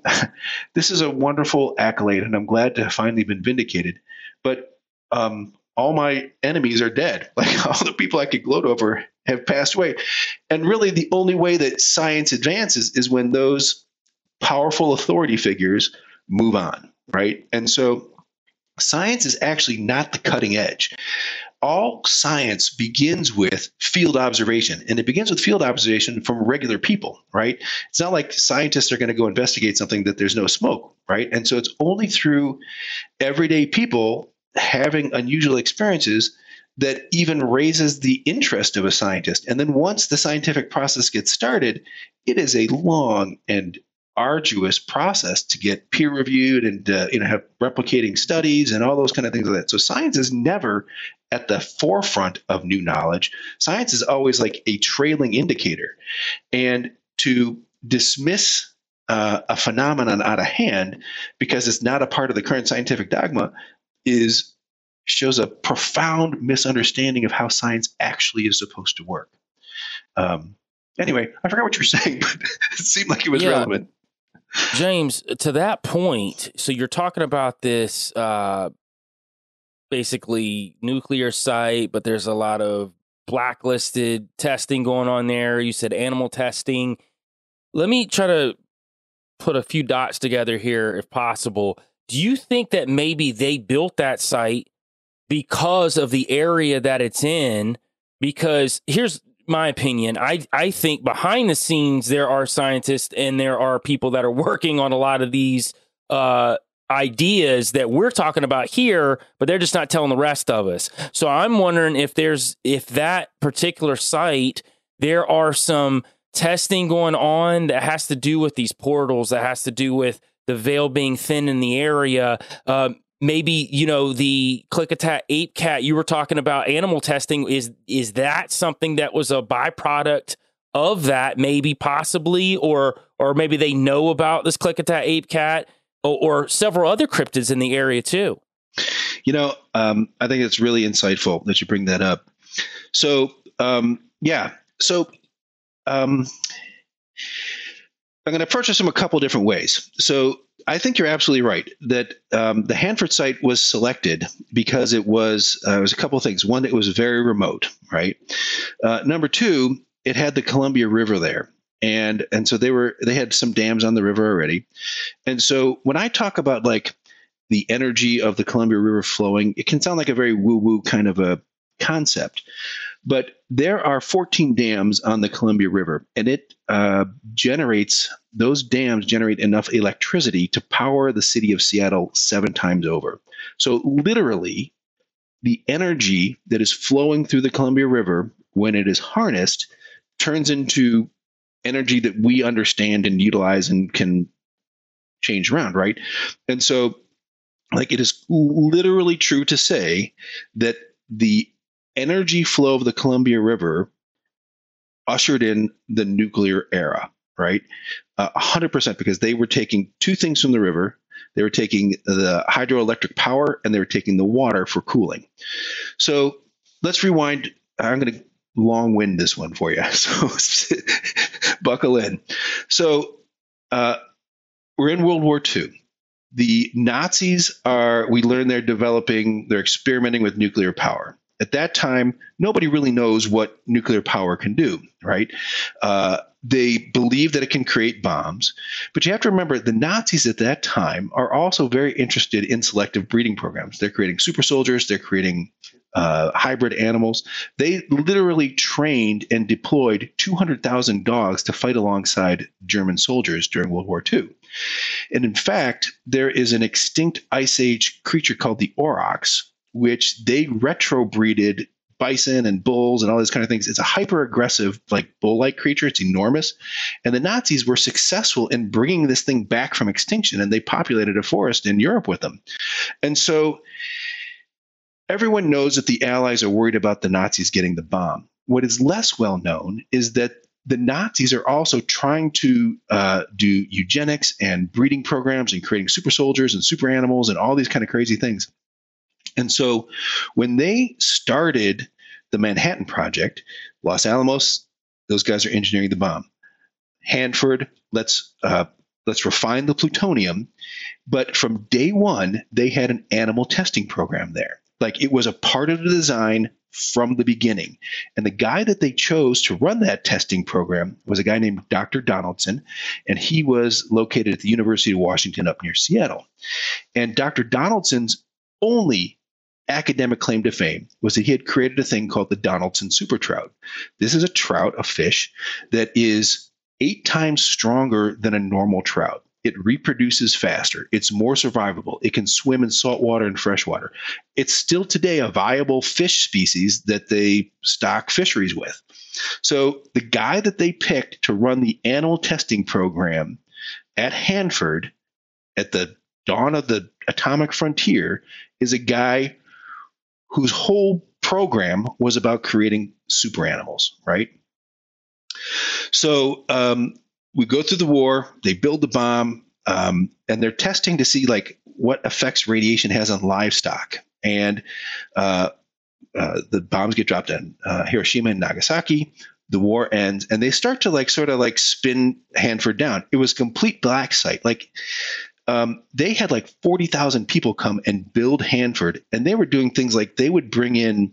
this is a wonderful accolade, and I'm glad to have finally been vindicated. But all my enemies are dead. Like all the people I could gloat over have passed away. And really the only way that science advances is when those powerful authority figures move on, right? And so science is actually not the cutting edge. All science begins with field observation, and it begins with field observation from regular people, right? It's not like scientists are going to go investigate something that there's no smoke, right? And so it's only through everyday people having unusual experiences that even raises the interest of a scientist. And then once the scientific process gets started, it is a long and arduous process to get peer reviewed and have replicating studies and all those kind of things like that. So science is never at the forefront of new knowledge. Science is always like a trailing indicator. And to dismiss a phenomenon out of hand because it's not a part of the current scientific dogma shows a profound misunderstanding of how science actually is supposed to work. Anyway, I forgot what you were saying, but it seemed like it was relevant. James, to that point, so you're talking about this basically nuclear site, but there's a lot of blacklisted testing going on there. You said animal testing. Let me try to put a few dots together here, if possible. Do you think that maybe they built that site because of the area that it's in, because here's my opinion. I think behind the scenes, there are scientists and there are people that are working on a lot of these ideas that we're talking about here, but they're just not telling the rest of us. So I'm wondering if that particular site, there are some testing going on that has to do with these portals, that has to do with the veil being thin in the area. Maybe, the Klickitat ape cat, you were talking about animal testing. Is that something that was a byproduct of that, maybe possibly, or maybe they know about this Klickitat ape cat or several other cryptids in the area too? I think it's really insightful that you bring that up. So, yeah. So, I'm going to approach this from a couple different ways. So I think you're absolutely right that the Hanford site was selected because it was a couple of things. One, it was very remote, right? Number two, it had the Columbia River there. And so they had some dams on the river already. And so when I talk about like the energy of the Columbia River flowing, it can sound like a very woo-woo kind of a concept. But there are 14 dams on the Columbia River, and those dams generate enough electricity to power the city of Seattle 7 times over. So literally, the energy that is flowing through the Columbia River, when it is harnessed, turns into energy that we understand and utilize and can change around, right? And so, like, it is literally true to say that the energy flow of the Columbia River ushered in the nuclear era, right? 100%, because they were taking two things from the river. They were taking the hydroelectric power and they were taking the water for cooling. So let's rewind. I'm going to long wind this one for you. So buckle in. So we're in World War II. The Nazis we learn they're experimenting with nuclear power. At that time, nobody really knows what nuclear power can do, right? They believe that it can create bombs. But you have to remember, the Nazis at that time are also very interested in selective breeding programs. They're creating super soldiers. They're creating hybrid animals. They literally trained and deployed 200,000 dogs to fight alongside German soldiers during World War II. And in fact, there is an extinct Ice Age creature called the aurochs, which they retrobreeded bison and bulls and all these kind of things. It's a hyper aggressive, like bull-like creature. It's enormous. And the Nazis were successful in bringing this thing back from extinction, and they populated a forest in Europe with them. And so everyone knows that the Allies are worried about the Nazis getting the bomb. What is less well known is that the Nazis are also trying to do eugenics and breeding programs and creating super soldiers and super animals and all these kind of crazy things. And so when they started the Manhattan Project, Los Alamos, those guys are engineering the bomb. Hanford, let's refine the plutonium. But from day one, they had an animal testing program there. Like, it was a part of the design from the beginning. And the guy that they chose to run that testing program was a guy named Dr. Donaldson, and he was located at the University of Washington up near Seattle. And Dr. Donaldson's only academic claim to fame was that he had created a thing called the Donaldson super trout. This is a trout, a fish, that is 8 times stronger than a normal trout. It reproduces faster. It's more survivable. It can swim in salt water and fresh water. It's still today a viable fish species that they stock fisheries with. So the guy that they picked to run the animal testing program at Hanford at the dawn of the atomic frontier is a guy whose whole program was about creating super animals, right? So we go through the war, they build the bomb, and they're testing to see like what effects radiation has on livestock. And the bombs get dropped on Hiroshima and Nagasaki. The war ends, and they start to sort of spin Hanford down. It was a complete black site. They had 40,000 people come and build Hanford, and they were doing things like they would bring in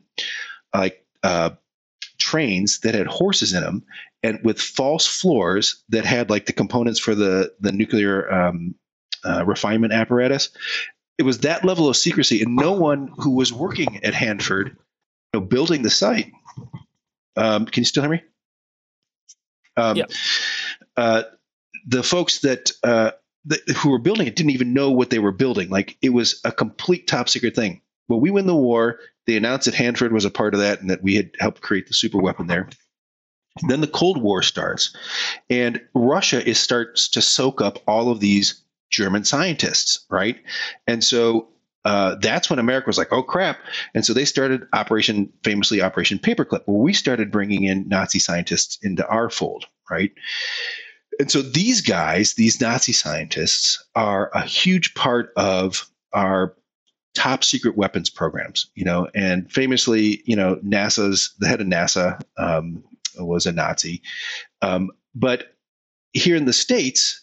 trains that had horses in them, and with false floors that had the components for the nuclear refinement apparatus. It was that level of secrecy, and no one who was working at Hanford, building the site, Can you still hear me? Yeah. The folks that who were building it didn't even know what they were building. Like, it was a complete top secret thing. When we win the war, they announced that Hanford was a part of that and that we had helped create the super weapon there. Then the Cold War starts, and Russia starts to soak up all of these German scientists, right? And so that's when America was like, oh, crap. And so they started famously Operation Paperclip, where we started bringing in Nazi scientists into our fold, right? And so these guys, these Nazi scientists, are a huge part of our top secret weapons programs, and famously, the head of NASA was a Nazi. But here in the States,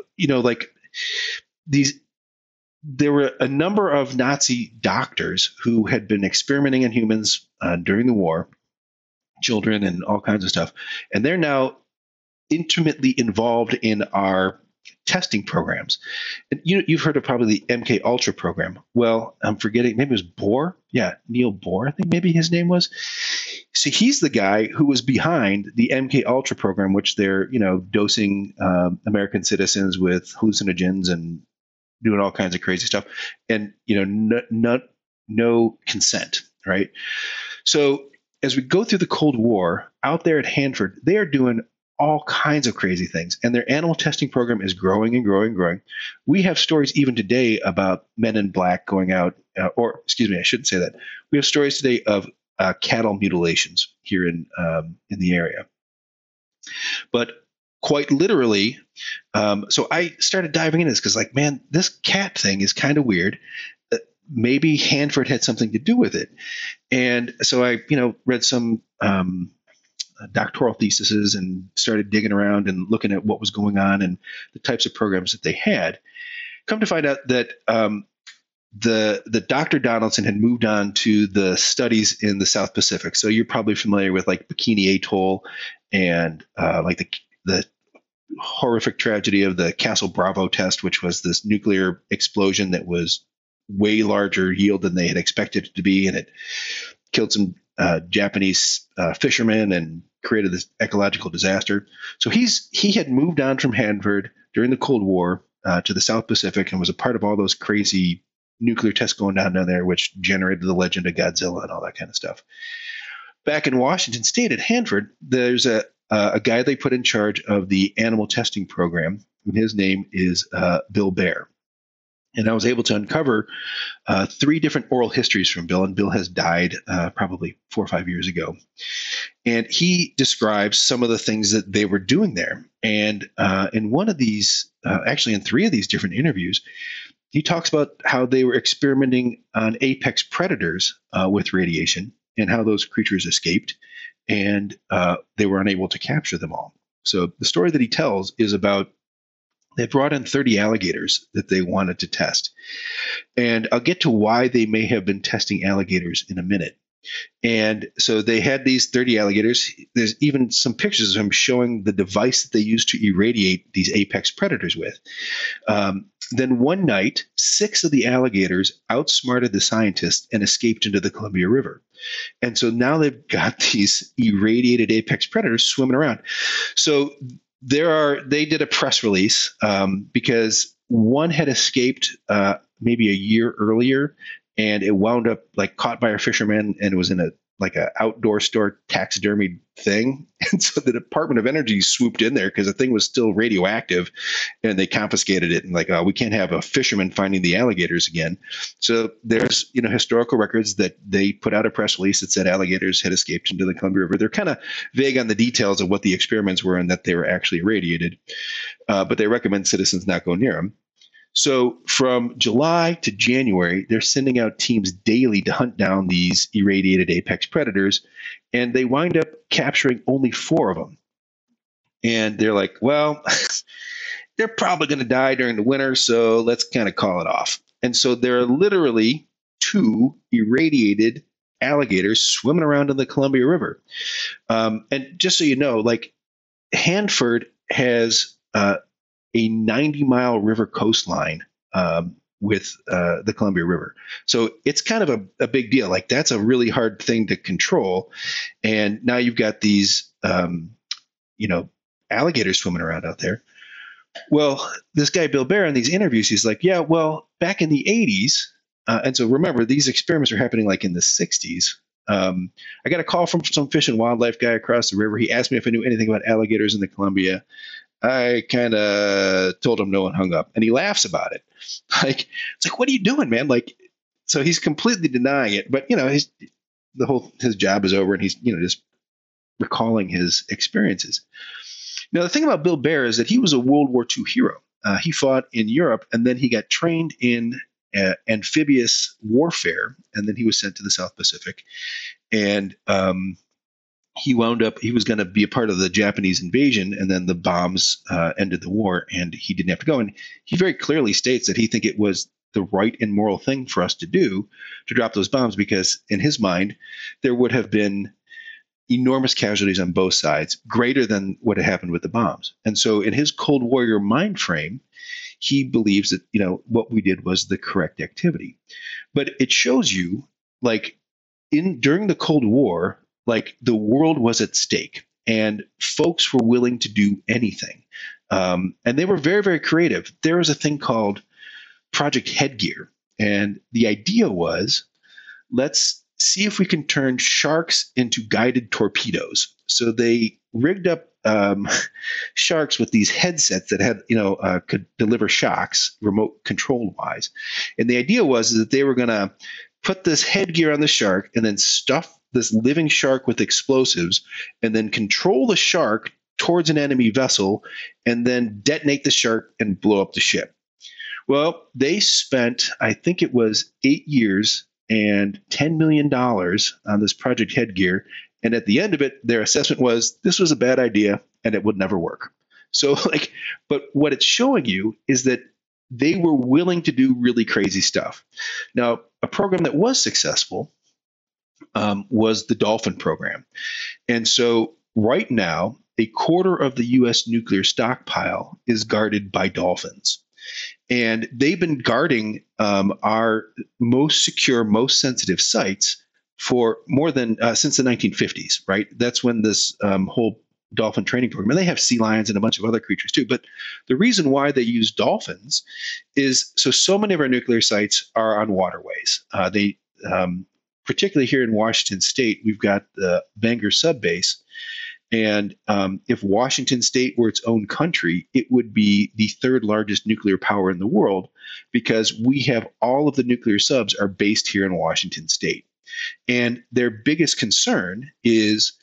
there were a number of Nazi doctors who had been experimenting in humans during the war, children and all kinds of stuff. And they're now intimately involved in our testing programs. And you've heard of probably the MK Ultra program. Well, I'm forgetting, maybe it was Bohr. Yeah, Neil Bohr, I think maybe his name was. So he's the guy who was behind the MK Ultra program, which they're, dosing American citizens with hallucinogens and doing all kinds of crazy stuff, and no consent, right? So as we go through the Cold War, out there at Hanford, they are doing all kinds of crazy things, and their animal testing program is growing and growing and growing. We have stories even today about men in black going out, or excuse me, I shouldn't say that. We have stories today of cattle mutilations here in the area, but quite literally. So I started diving into this because, like, man, this cat thing is kind of weird. Maybe Hanford had something to do with it, and so I, read some doctoral theses and started digging around and looking at what was going on and the types of programs that they had. Come to find out that the Dr. Donaldson had moved on to the studies in the South Pacific. So you're probably familiar with like Bikini Atoll and like the horrific tragedy of the Castle Bravo test, which was this nuclear explosion that was way larger yield than they had expected it to be, and it killed some Japanese fishermen and created this ecological disaster. So he had moved on from Hanford during the Cold War to the South Pacific and was a part of all those crazy nuclear tests going down there, which generated the legend of Godzilla and all that kind of stuff. Back in Washington State at Hanford, there's a guy they put in charge of the animal testing program, and his name is Bill Baer. And I was able to uncover 3 different oral histories from Bill, and Bill has died probably 4 or 5 years ago. And he describes some of the things that they were doing there. And in one of these, actually in 3 of these different interviews, he talks about how they were experimenting on apex predators with radiation and how those creatures escaped, and they were unable to capture them all. So the story that he tells is about they brought in 30 alligators that they wanted to test. And I'll get to why they may have been testing alligators in a minute. And so they had these 30 alligators. There's even some pictures of them showing the device that they used to irradiate these apex predators with. Then one night, 6 of the alligators outsmarted the scientists and escaped into the Columbia River. And so now they've got these irradiated apex predators swimming around. So they did a press release because one had escaped maybe a year earlier, and it wound up like caught by a fisherman, and it was in a outdoor store taxidermy thing. And so the Department of Energy swooped in there because the thing was still radioactive, and they confiscated it, and we can't have a fisherman finding the alligators again. So there's historical records that they put out a press release that said alligators had escaped into the Columbia River. They're kind of vague on the details of what the experiments were and that they were actually irradiated, but they recommend citizens not go near them. So from July to January, they're sending out teams daily to hunt down these irradiated apex predators, and they wind up capturing only 4 of them. And they're like, well, they're probably going to die during the winter, so let's kind of call it off. And so there are literally 2 irradiated alligators swimming around in the Columbia River. And just so you know, Hanford has a 90-mile river coastline with the Columbia River. So it's kind of a big deal. Like that's a really hard thing to control. And now you've got these, alligators swimming around out there. Well, this guy, Bill Bear, in these interviews, he's like, yeah, well, back in the 80s, and so remember, these experiments are happening like in the 60s. I got a call from some fish and wildlife guy across the river. He asked me if I knew anything about alligators in the Columbia. I kind of told him no and hung up. And he laughs about it. It's like, what are you doing, man? Like, so he's completely denying it. But, his job is over and he's, just recalling his experiences. Now, the thing about Bill Bear is that he was a World War II hero. He fought in Europe, and then he got trained in amphibious warfare, and then he was sent to the South Pacific. And he was going to be a part of the Japanese invasion, and then the bombs ended the war, and he didn't have to go. And he very clearly states that he think it was the right and moral thing for us to do to drop those bombs, because in his mind, there would have been enormous casualties on both sides, greater than what had happened with the bombs. And so in his Cold Warrior mind frame, he believes that, what we did was the correct activity. But it shows you, like, during the Cold War, like, the world was at stake and folks were willing to do anything. And they were very, very creative. There was a thing called Project Headgear. And the idea was, let's see if we can turn sharks into guided torpedoes. So they rigged up sharks with these headsets that had, could deliver shocks, remote control wise. And the idea was that they were going to put this headgear on the shark and then stuff this living shark with explosives and then control the shark towards an enemy vessel and then detonate the shark and blow up the ship. Well, they spent, I think it was 8 years and $10 million on this Project Headgear. And at the end of it, their assessment was this was a bad idea and it would never work. So but what it's showing you is that they were willing to do really crazy stuff. Now, a program that was successful was the Dolphin program. And so right now, a quarter of the U.S. nuclear stockpile is guarded by dolphins. And they've been guarding our most secure, most sensitive sites for more than since the 1950s, right? That's when this whole dolphin training program, and they have sea lions and a bunch of other creatures too. But the reason why they use dolphins is so many of our nuclear sites are on waterways. They particularly here in Washington State, we've got the Bangor Sub Base. And if Washington State were its own country, it would be the third largest nuclear power in the world because we have all of the nuclear subs are based here in Washington State. And their biggest concern is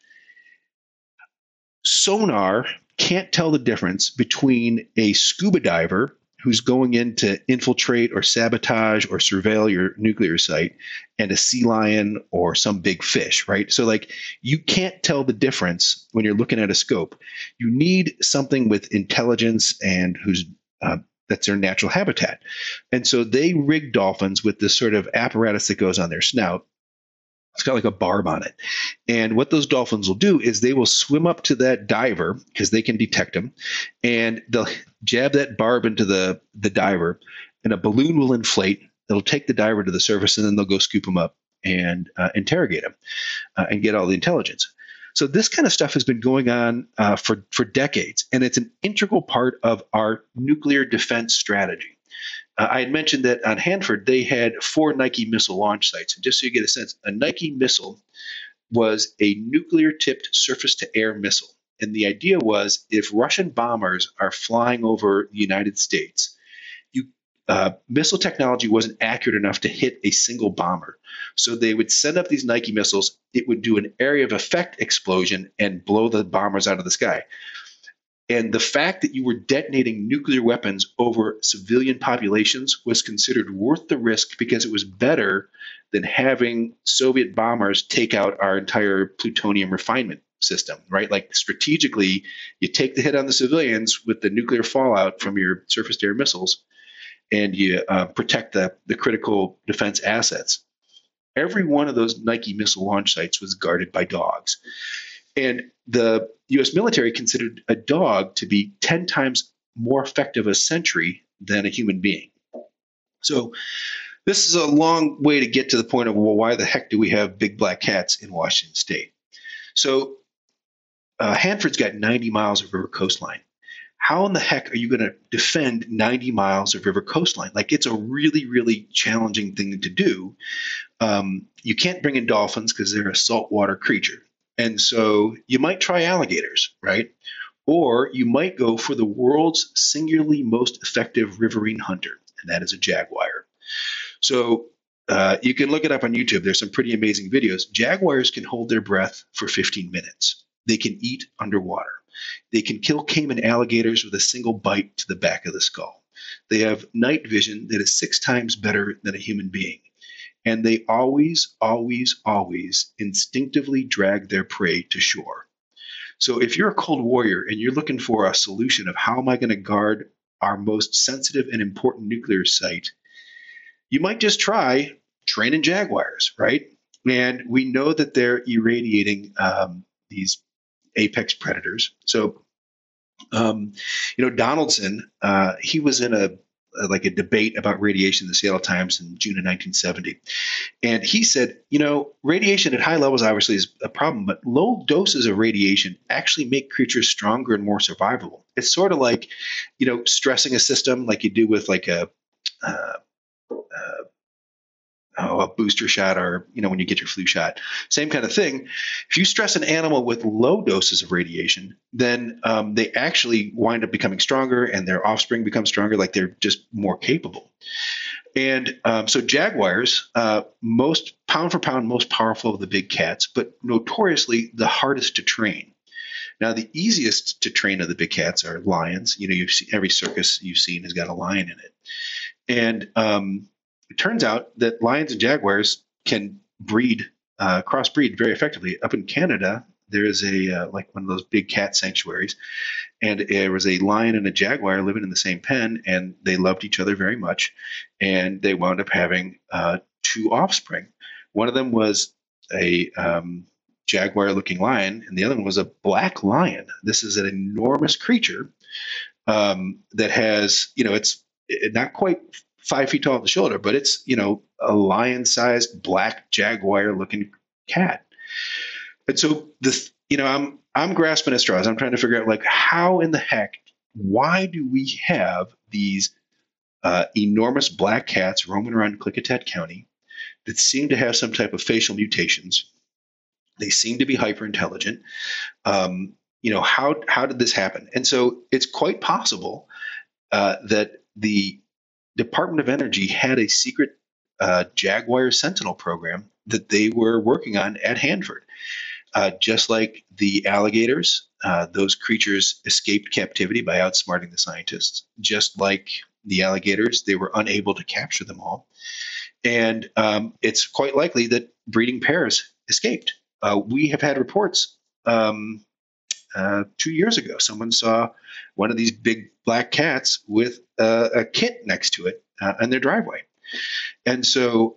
sonar can't tell the difference between a scuba diver who's going in to infiltrate or sabotage or surveil your nuclear site and a sea lion or some big fish, right? So you can't tell the difference when you're looking at a scope. You need something with intelligence and that's their natural habitat. And so they rig dolphins with this sort of apparatus that goes on their snout. It's got like a barb on it. And what those dolphins will do is they will swim up to that diver because they can detect them. And they'll jab that barb into the diver and a balloon will inflate. It'll take the diver to the surface and then they'll go scoop him up and interrogate him and get all the intelligence. So this kind of stuff has been going on for decades. And it's an integral part of our nuclear defense strategy. I had mentioned that on Hanford, they had 4 Nike missile launch sites. And just so you get a sense, a Nike missile was a nuclear-tipped surface-to-air missile. And the idea was if Russian bombers are flying over the United States, missile technology wasn't accurate enough to hit a single bomber. So they would send up these Nike missiles. It would do an area of effect explosion and blow the bombers out of the sky. And the fact that you were detonating nuclear weapons over civilian populations was considered worth the risk because it was better than having Soviet bombers take out our entire plutonium refinement system, right? Like strategically, you take the hit on the civilians with the nuclear fallout from your surface-to-air missiles, and you protect the critical defense assets. Every one of those Nike missile launch sites was guarded by dogs. And the U.S. military considered a dog to be 10 times more effective a sentry than a human being. So this is a long way to get to the point of, well, why the heck do we have big black cats in Washington State? So Hanford's got 90 miles of river coastline. How in the heck are you going to defend 90 miles of river coastline? Like, it's a really, really challenging thing to do. You can't bring in dolphins because they're a saltwater creature. And so you might try alligators, right? Or you might go for the world's singularly most effective riverine hunter, and that is a jaguar. So you can look it up on YouTube. There's some pretty amazing videos. Jaguars can hold their breath for 15 minutes. They can eat underwater. They can kill caiman alligators with a single bite to the back of the skull. They have night vision that is 6 times better than a human being. And they always, always, always instinctively drag their prey to shore. So if you're a cold warrior and you're looking for a solution of how am I going to guard our most sensitive and important nuclear site, you might just try training jaguars, right? And we know that they're irradiating these apex predators. So, Donaldson, he was in a debate about radiation in the Seattle Times in June of 1970. And he said, radiation at high levels obviously is a problem, but low doses of radiation actually make creatures stronger and more survivable. It's sort of like, stressing a system like you do with like a booster shot, or when you get your flu shot, same kind of thing. If you stress an animal with low doses of radiation, then they actually wind up becoming stronger, and their offspring become stronger, like they're just more capable. And so jaguars, most pound for pound, most powerful of the big cats, but notoriously the hardest to train. Now, the easiest to train of the big cats are lions. You've seen, every circus you've seen has got a lion in it. And it turns out that lions and jaguars can crossbreed very effectively. Up in Canada, there is one of those big cat sanctuaries, and there was a lion and a jaguar living in the same pen, and they loved each other very much, and they wound up having 2 offspring. One of them was a jaguar-looking lion, and the other one was a black lion. This is an enormous creature that has, it's not quite 5 feet tall at the shoulder, but it's, a lion-sized black jaguar-looking cat. And so I'm grasping at straws. I'm trying to figure out, how in the heck, why do we have these enormous black cats roaming around Klickitat County that seem to have some type of facial mutations? They seem to be hyper intelligent. How did this happen? And so it's quite possible that the Department of Energy had a secret Jaguar Sentinel program that they were working on at Hanford. Just like the alligators, those creatures escaped captivity by outsmarting the scientists. Just like the alligators, they were unable to capture them all. And it's quite likely that breeding pairs escaped. We have had reports 2 years ago. Someone saw one of these big black cats with a kit next to it in their driveway. And so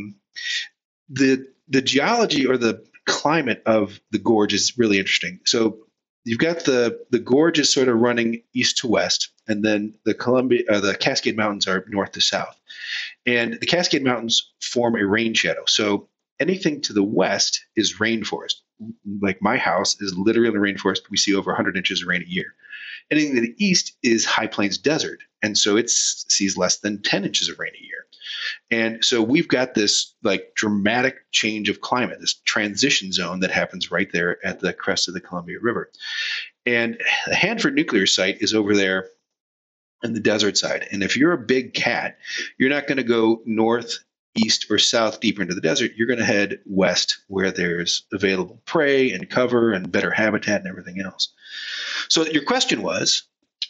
the geology or the climate of the gorge is really interesting. So you've got the gorge is sort of running east to west, and then the Cascade Mountains are north to south. And the Cascade Mountains form a rain shadow. So anything to the west is rainforest. Like my house is literally in the rainforest. We see over 100 inches of rain a year. Anything to the east is high plains desert. And so it sees less than 10 inches of rain a year. And so we've got this dramatic change of climate, this transition zone that happens right there at the crest of the Columbia River. And the Hanford nuclear site is over there in the desert side. And if you're a big cat, you're not going to go north, east, or south deeper into the desert. You're going to head west where there's available prey and cover and better habitat and everything else. So your question was,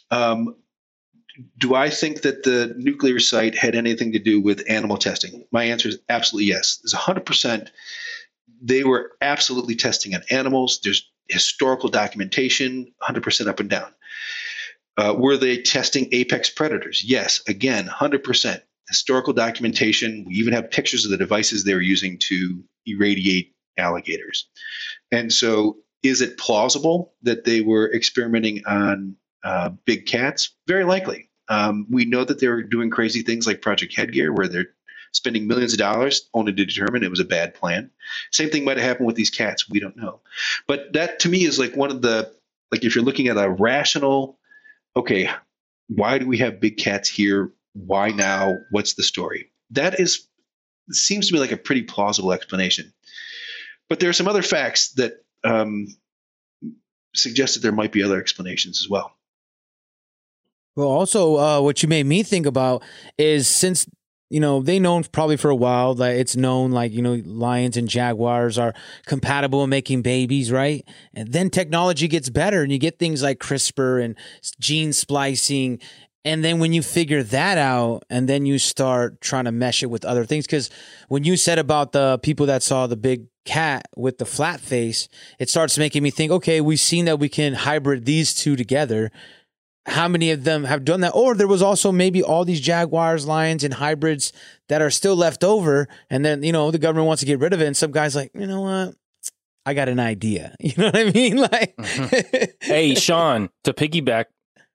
do I think that the nuclear site had anything to do with animal testing? My answer is absolutely yes. There's 100%. They were absolutely testing on animals. There's historical documentation, 100% up and down. Were they testing apex predators? Yes, again, 100%. Historical documentation. We even have pictures of the devices they were using to irradiate alligators. And so is it plausible that they were experimenting on big cats? Very likely. We know that they're doing crazy things like Project Headgear, where they're spending millions of dollars only to determine it was a bad plan. Same thing might have happened with these cats. We don't know. But that to me is like one of the, like if you're looking at a rational, okay, why do we have big cats here? Why now? What's the story? That seems to me like a pretty plausible explanation. But there are some other facts that suggest that there might be other explanations as well. Well, also, what you made me think about is since, they known probably for a while that it's known like, lions and jaguars are compatible in making babies, right? And then technology gets better and you get things like CRISPR and gene splicing. And then when you figure that out and then you start trying to mesh it with other things, because when you said about the people that saw the big cat with the flat face, it starts making me think, okay, we've seen that we can hybrid these two together. How many of them have done that? Or there was also maybe all these jaguars, lions, and hybrids that are still left over. And then, the government wants to get rid of it. And some guy's like, you know what? I got an idea. You know what I mean? Like, Hey, Sean, to piggyback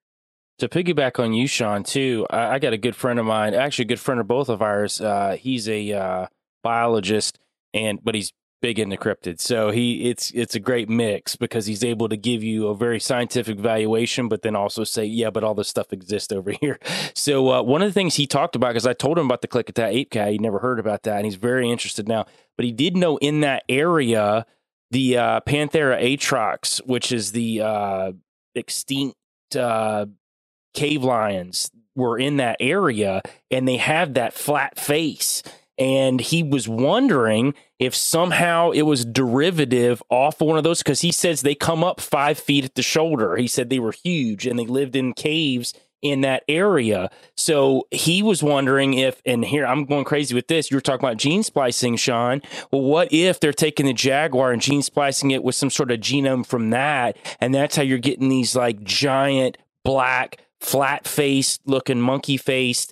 on you, Sean, too, I got a good friend of mine, actually a good friend of both of ours. He's a biologist, but he's big into cryptids. So it's a great mix because he's able to give you a very scientific valuation, but then also say, yeah, but all this stuff exists over here. So one of the things he talked about, because I told him about the Klickitat ape cat, he never heard about that, and he's very interested now. But he did know in that area, the Panthera atrox, which is the extinct cave lions, were in that area, and they have that flat face. And he was wondering if somehow it was derivative off one of those, because he says they come up 5 feet at the shoulder. He said they were huge and they lived in caves in that area. So he was wondering if, and here I'm going crazy with this, you were talking about gene splicing, Sean. Well, what if they're taking the jaguar and gene splicing it with some sort of genome from that? And that's how you're getting these like giant black, flat-faced looking monkey-faced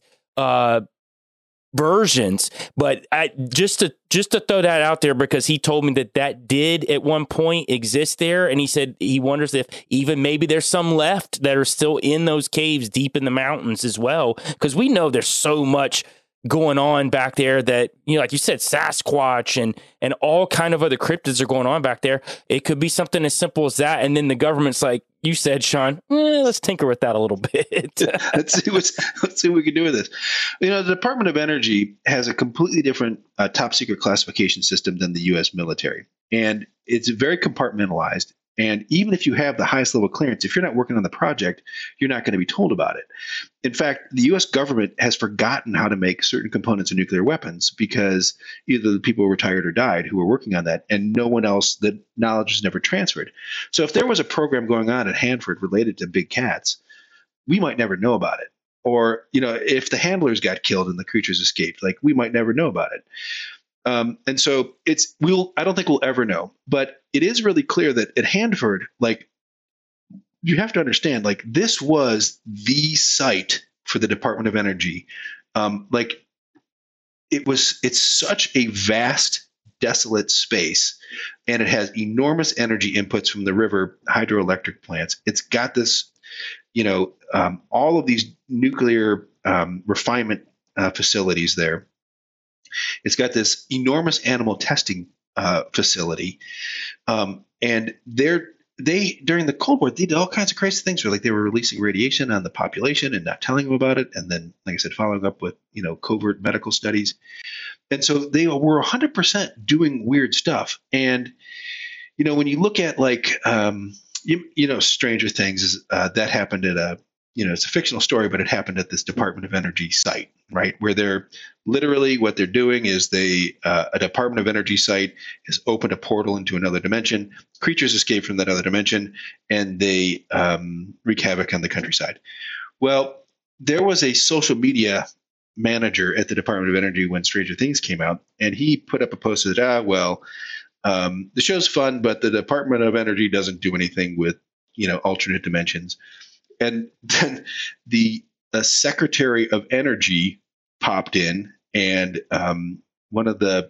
versions. But just to throw that out there, because he told me that did at one point exist there, and he said he wonders if even maybe there's some left that are still in those caves deep in the mountains as well, because we know there's so much going on back there that, like you said, Sasquatch and all kind of other cryptids are going on back there. It could be something as simple as that, and then the government's like you said, Sean, let's tinker with that a little bit. let's see what we can do with this. The Department of Energy has a completely different top secret classification system than the U.S. military, and it's very compartmentalized. And even if you have the highest level clearance, if you're not working on the project, you're not going to be told about it. In fact, the U.S. government has forgotten how to make certain components of nuclear weapons because either the people retired or died who were working on that, and no one else, the knowledge was never transferred. So if there was a program going on at Hanford related to big cats, we might never know about it. Or, if the handlers got killed and the creatures escaped, we might never know about it. And so I don't think we'll ever know, but it is really clear that at Hanford, you have to understand, this was the site for the Department of Energy. It's such a vast, desolate space, and it has enormous energy inputs from the river hydroelectric plants. It's got this, all of these nuclear refinement facilities there. It's got this enormous animal testing facility, and they during the Cold War they did all kinds of crazy things. Where they were releasing radiation on the population and not telling them about it, and then, like I said, following up with covert medical studies. And so they were 100% doing weird stuff. And when you look at Stranger Things, is that happened at it's a fictional story, but it happened at this Department of Energy site, right? Where they're literally, what they're doing is a Department of Energy site has opened a portal into another dimension. Creatures escape from that other dimension, and they wreak havoc on the countryside. Well, there was a social media manager at the Department of Energy when Stranger Things came out, and he put up a post that, the show's fun, but the Department of Energy doesn't do anything with, alternate dimensions. And then the Secretary of Energy popped in, and one of the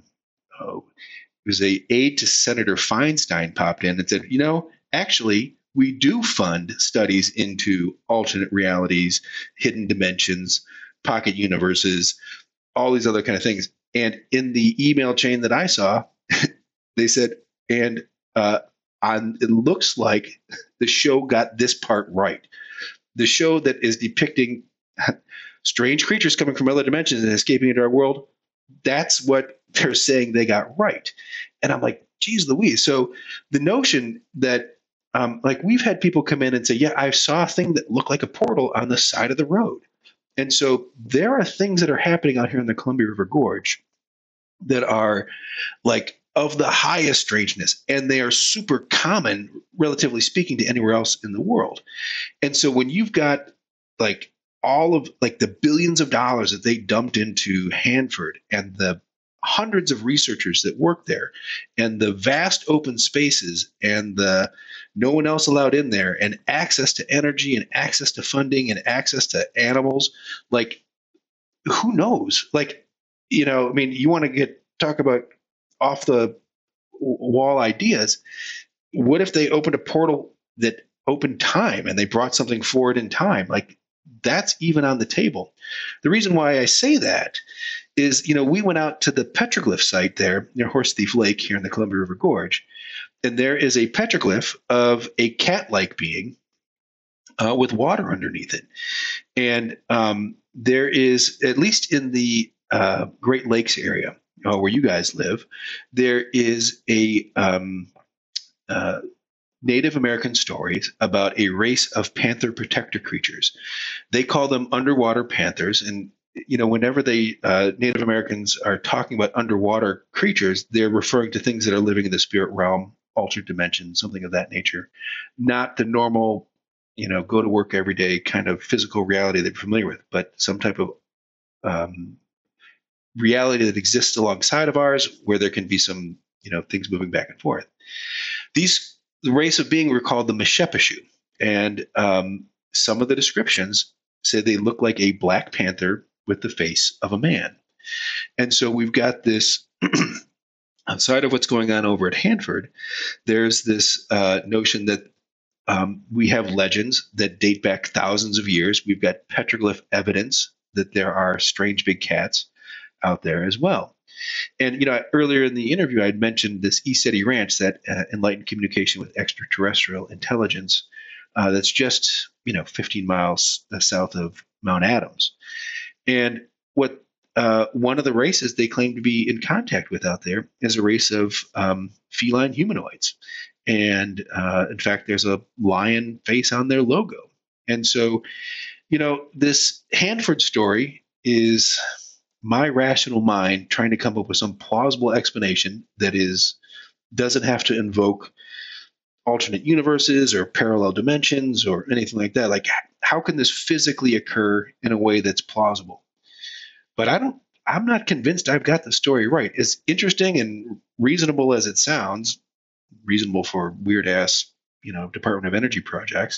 it was a aide to Senator Feinstein popped in and said, actually, we do fund studies into alternate realities, hidden dimensions, pocket universes, all these other kind of things. And in the email chain that I saw, they said, and it looks like the show got this part right. The show that is depicting strange creatures coming from other dimensions and escaping into our world, that's what they're saying they got right. And I'm like, geez Louise. So the notion that like we've had people come in and say, yeah, I saw a thing that looked like a portal on the side of the road. And so there are things that are happening out here in the Columbia River Gorge that are like of the highest strangeness, and they are super common, relatively speaking, to anywhere else in the world. And so when you've got like all of like the billions of dollars that they dumped into Hanford and the hundreds of researchers that work there and the vast open spaces and the no one else allowed in there and access to energy and access to funding and access to animals, like who knows? Like, you know, I mean, you want to talk about off the wall ideas. What if they opened a portal that opened time and they brought something forward in time? Like that's even on the table. The reason why I say that is, you know, we went out to the petroglyph site there near Horse Thief Lake here in the Columbia River Gorge, and there is a petroglyph of a cat-like being with water underneath it. And there is, at least in the Great Lakes area where you guys live, there is a Native American stories about a race of panther protector creatures. They call them underwater panthers. And, you know, whenever they Native Americans are talking about underwater creatures, they're referring to things that are living in the spirit realm, altered dimension, something of that nature, not the normal, you know, go to work every day kind of physical reality that you're familiar with, but some type of reality that exists alongside of ours where there can be some, you know, things moving back and forth. The race of being were called the Meshepeshu, and some of the descriptions say they look like a black panther with the face of a man. And so we've got this outside of what's going on over at Hanford, there's this notion that we have legends that date back thousands of years. We've got petroglyph evidence that there are strange big cats out there as well. And, you know, earlier in the interview, I'd mentioned this ECETI Ranch, that enlightened communication with extraterrestrial intelligence that's just, you know, 15 miles south of Mount Adams. And what one of the races they claim to be in contact with out there is a race of feline humanoids. And in fact, there's a lion face on their logo. And so, you know, this Hanford story is my rational mind trying to come up with some plausible explanation that doesn't have to invoke alternate universes or parallel dimensions or anything like that. Like, how can this physically occur in a way that's plausible? But I'm not convinced I've got the story right. As interesting and reasonable as it sounds, reasonable for weird ass, you know, Department of Energy projects.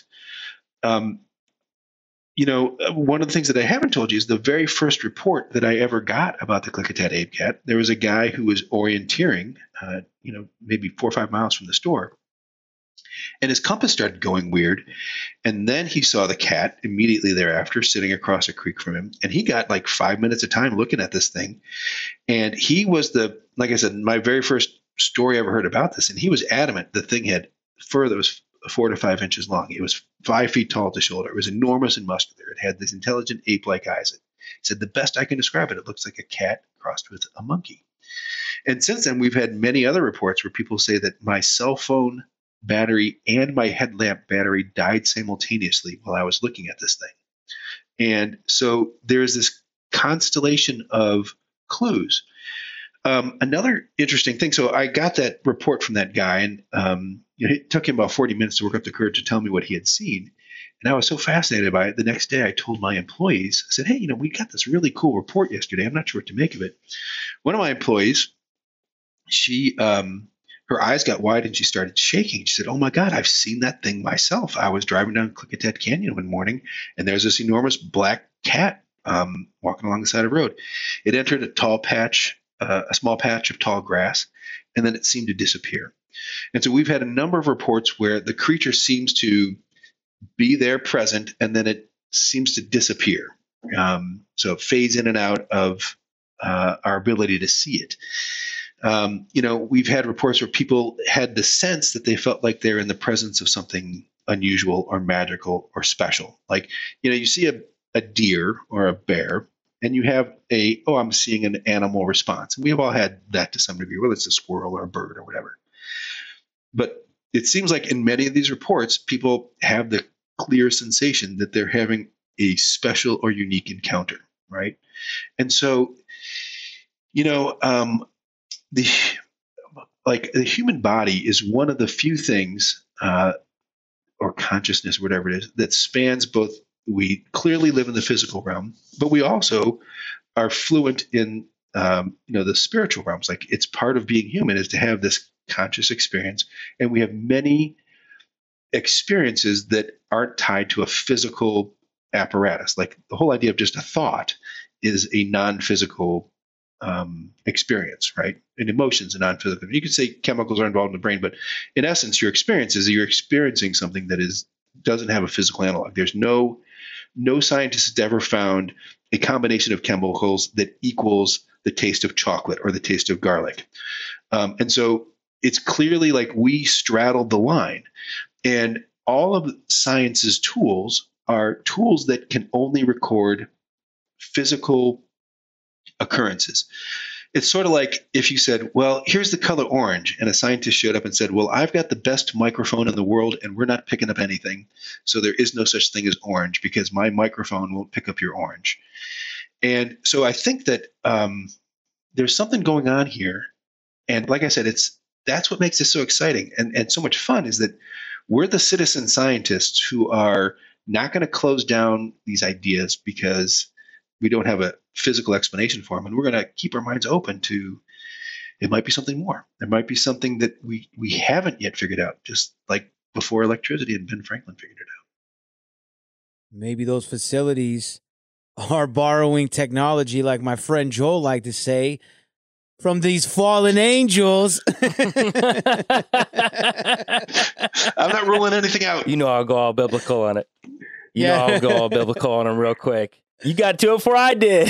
You know, one of the things that I haven't told you is the very first report that I ever got about the Klickitat Ape Cat. There was a guy who was orienteering, you know, maybe 4 or 5 miles from the store, and his compass started going weird. And then he saw the cat immediately thereafter sitting across a creek from him, and he got like 5 minutes of time looking at this thing. And he was like I said, my very first story I ever heard about this, and he was adamant the thing had fur that was 4 to 5 inches long. It was 5 feet tall at the shoulder. It was enormous and muscular. It had these intelligent ape-like eyes. He said, the best I can describe it, it looks like a cat crossed with a monkey. And since then, we've had many other reports where people say that my cell phone battery and my headlamp battery died simultaneously while I was looking at this thing. And so there's this constellation of clues. Another interesting thing. So I got that report from that guy, and you know, it took him about 40 minutes to work up the courage to tell me what he had seen. And I was so fascinated by it. The next day, I told my employees, I said, hey, you know, we got this really cool report yesterday. I'm not sure what to make of it. One of my employees, she, her eyes got wide and she started shaking. She said, oh my God, I've seen that thing myself. I was driving down Klickitat Canyon one morning, and there's this enormous black cat walking along the side of the road. It entered a small patch of tall grass, and then it seemed to disappear. And so we've had a number of reports where the creature seems to be there present, and then it seems to disappear. So it fades in and out of our ability to see it. We've had reports where people had the sense that they felt like they're in the presence of something unusual or magical or special. Like, you see a deer or a bear, and you have I'm seeing an animal response. And we have all had that to some degree, whether it's a squirrel or a bird or whatever. But it seems like in many of these reports, people have the clear sensation that they're having a special or unique encounter, right? And so, the human body is one of the few things, or consciousness, whatever it is, that spans both. We clearly live in the physical realm, but we also are fluent in, the spiritual realms. Like, it's part of being human is to have this conscious experience, and we have many experiences that aren't tied to a physical apparatus. Like, the whole idea of just a thought is a non-physical experience, right? And emotions are non-physical. You could say chemicals are involved in the brain, but in essence, your experience is you're experiencing something that doesn't have a physical analog. There's no scientist has ever found a combination of chemicals that equals the taste of chocolate or the taste of garlic. And so it's clearly like we straddled the line, and all of science's tools are tools that can only record physical occurrences. It's sort of like if you said, well, here's the color orange, and a scientist showed up and said, well, I've got the best microphone in the world, and we're not picking up anything. So there is no such thing as orange because my microphone won't pick up your orange. And so I think that there's something going on here. And like I said, that's what makes this so exciting and so much fun, is that we're the citizen scientists who are not going to close down these ideas because we don't have a physical explanation for them. And we're going to keep our minds open to, it might be something more. There might be something that we haven't yet figured out, just like before electricity and Ben Franklin figured it out. Maybe those facilities are borrowing technology, like my friend Joel liked to say, from these fallen angels. I'm not ruling anything out. I'll go all biblical on it. I'll go all biblical on them real quick. You got to it before I did.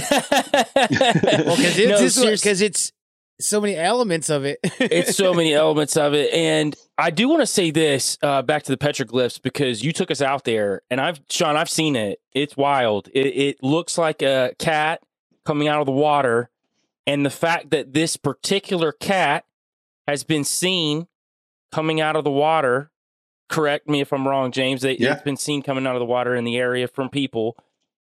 Because it's so many elements of it. It's so many elements of it. And I do want to say this, back to the petroglyphs, because you took us out there, and I've seen it. It's wild. It looks like a cat coming out of the water. And the fact that this particular cat has been seen coming out of the water, correct me if I'm wrong, James, it's been seen coming out of the water in the area from people.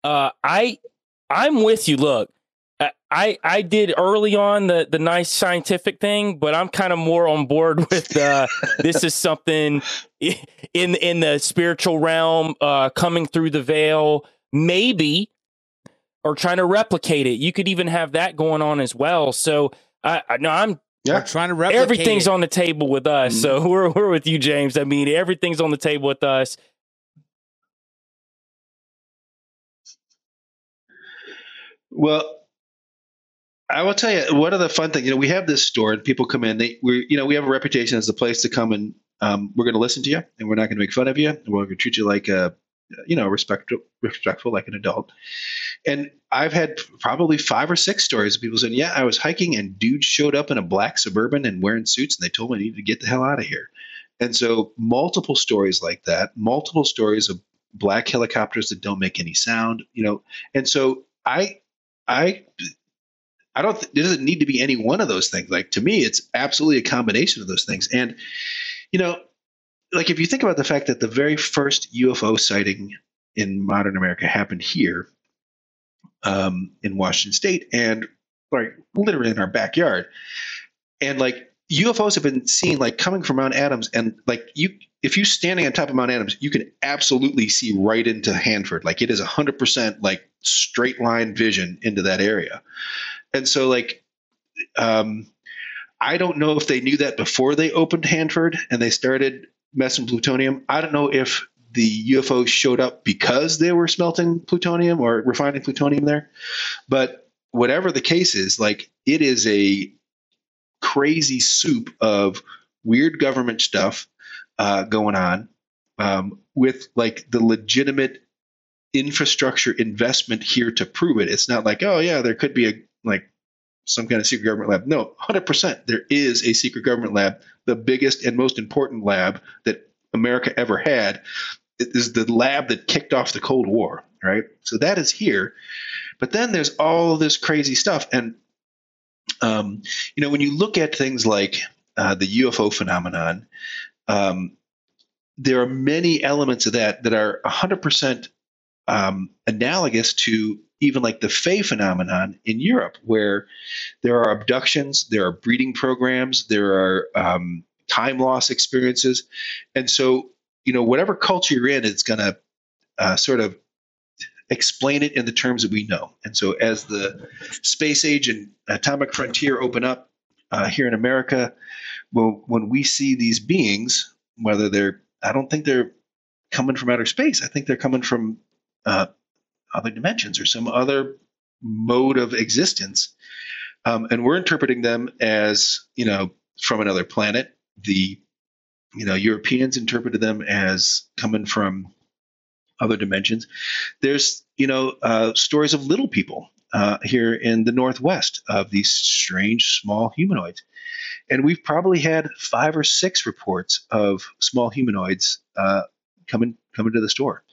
I'm with you. Look, I did early on the nice scientific thing, but I'm kind of more on board with this is something in the spiritual realm, coming through the veil, maybe, or trying to replicate it. You could even have that going on as well. So I'm trying to replicate everything's it on the table with us. Mm-hmm. So we're with you, James. I mean, everything's on the table with us. Well, I will tell you, one of the fun things, we have this store and people come in, we have a reputation as a place to come and we're going to listen to you, and we're not going to make fun of you, and we're going to treat you like respectful, like an adult. And I've had probably 5 or 6 stories of people saying, yeah, I was hiking and dudes showed up in a black Suburban and wearing suits, and they told me I needed to get the hell out of here. And so multiple stories like that, multiple stories of black helicopters that don't make any sound, and so I don't. It doesn't need to be any one of those things. Like, to me, it's absolutely a combination of those things. And like, if you think about the fact that the very first UFO sighting in modern America happened here, in Washington State, and like literally in our backyard, and like UFOs have been seen like coming from Mount Adams, and like if you're standing on top of Mount Adams, you can absolutely see right into Hanford. Like, it is 100% like straight line vision into that area. And so like, I don't know if they knew that before they opened Hanford and they started messing plutonium. I don't know if the UFO showed up because they were smelting plutonium or refining plutonium there. But whatever the case is, like, it is a crazy soup of weird government stuff going on with like the legitimate infrastructure investment here to prove it. It's not like, oh yeah, there could be some kind of secret government lab. No, 100%. There is a secret government lab, the biggest and most important lab that America ever had. It is the lab that kicked off the Cold War, right? So that is here. But then there's all this crazy stuff. And, when you look at things like the UFO phenomenon, there are many elements of that are 100% analogous to even like the Fae phenomenon in Europe, where there are abductions, there are breeding programs, there are time loss experiences. And so, whatever culture you're in, it's going to sort of explain it in the terms that we know. And so as the space age and atomic frontier open up here in America, well, when we see these beings, whether I don't think they're coming from outer space. I think they're coming from other dimensions or some other mode of existence. And we're interpreting them as, from another planet. The, Europeans interpreted them as coming from other dimensions. There's, stories of little people here in the Northwest of these strange small humanoids. And we've probably had 5 or 6 reports of small humanoids coming to the store.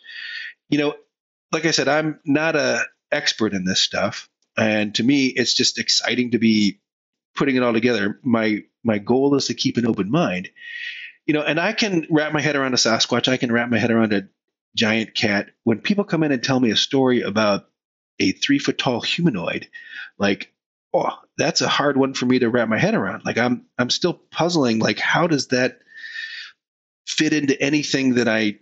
Like I said, I'm not an expert in this stuff. And to me, it's just exciting to be putting it all together. My goal is to keep an open mind. And I can wrap my head around a Sasquatch. I can wrap my head around a giant cat. When people come in and tell me a story about a 3-foot tall humanoid, like, oh, that's a hard one for me to wrap my head around. Like I'm still puzzling. Like, how does that fit into anything that I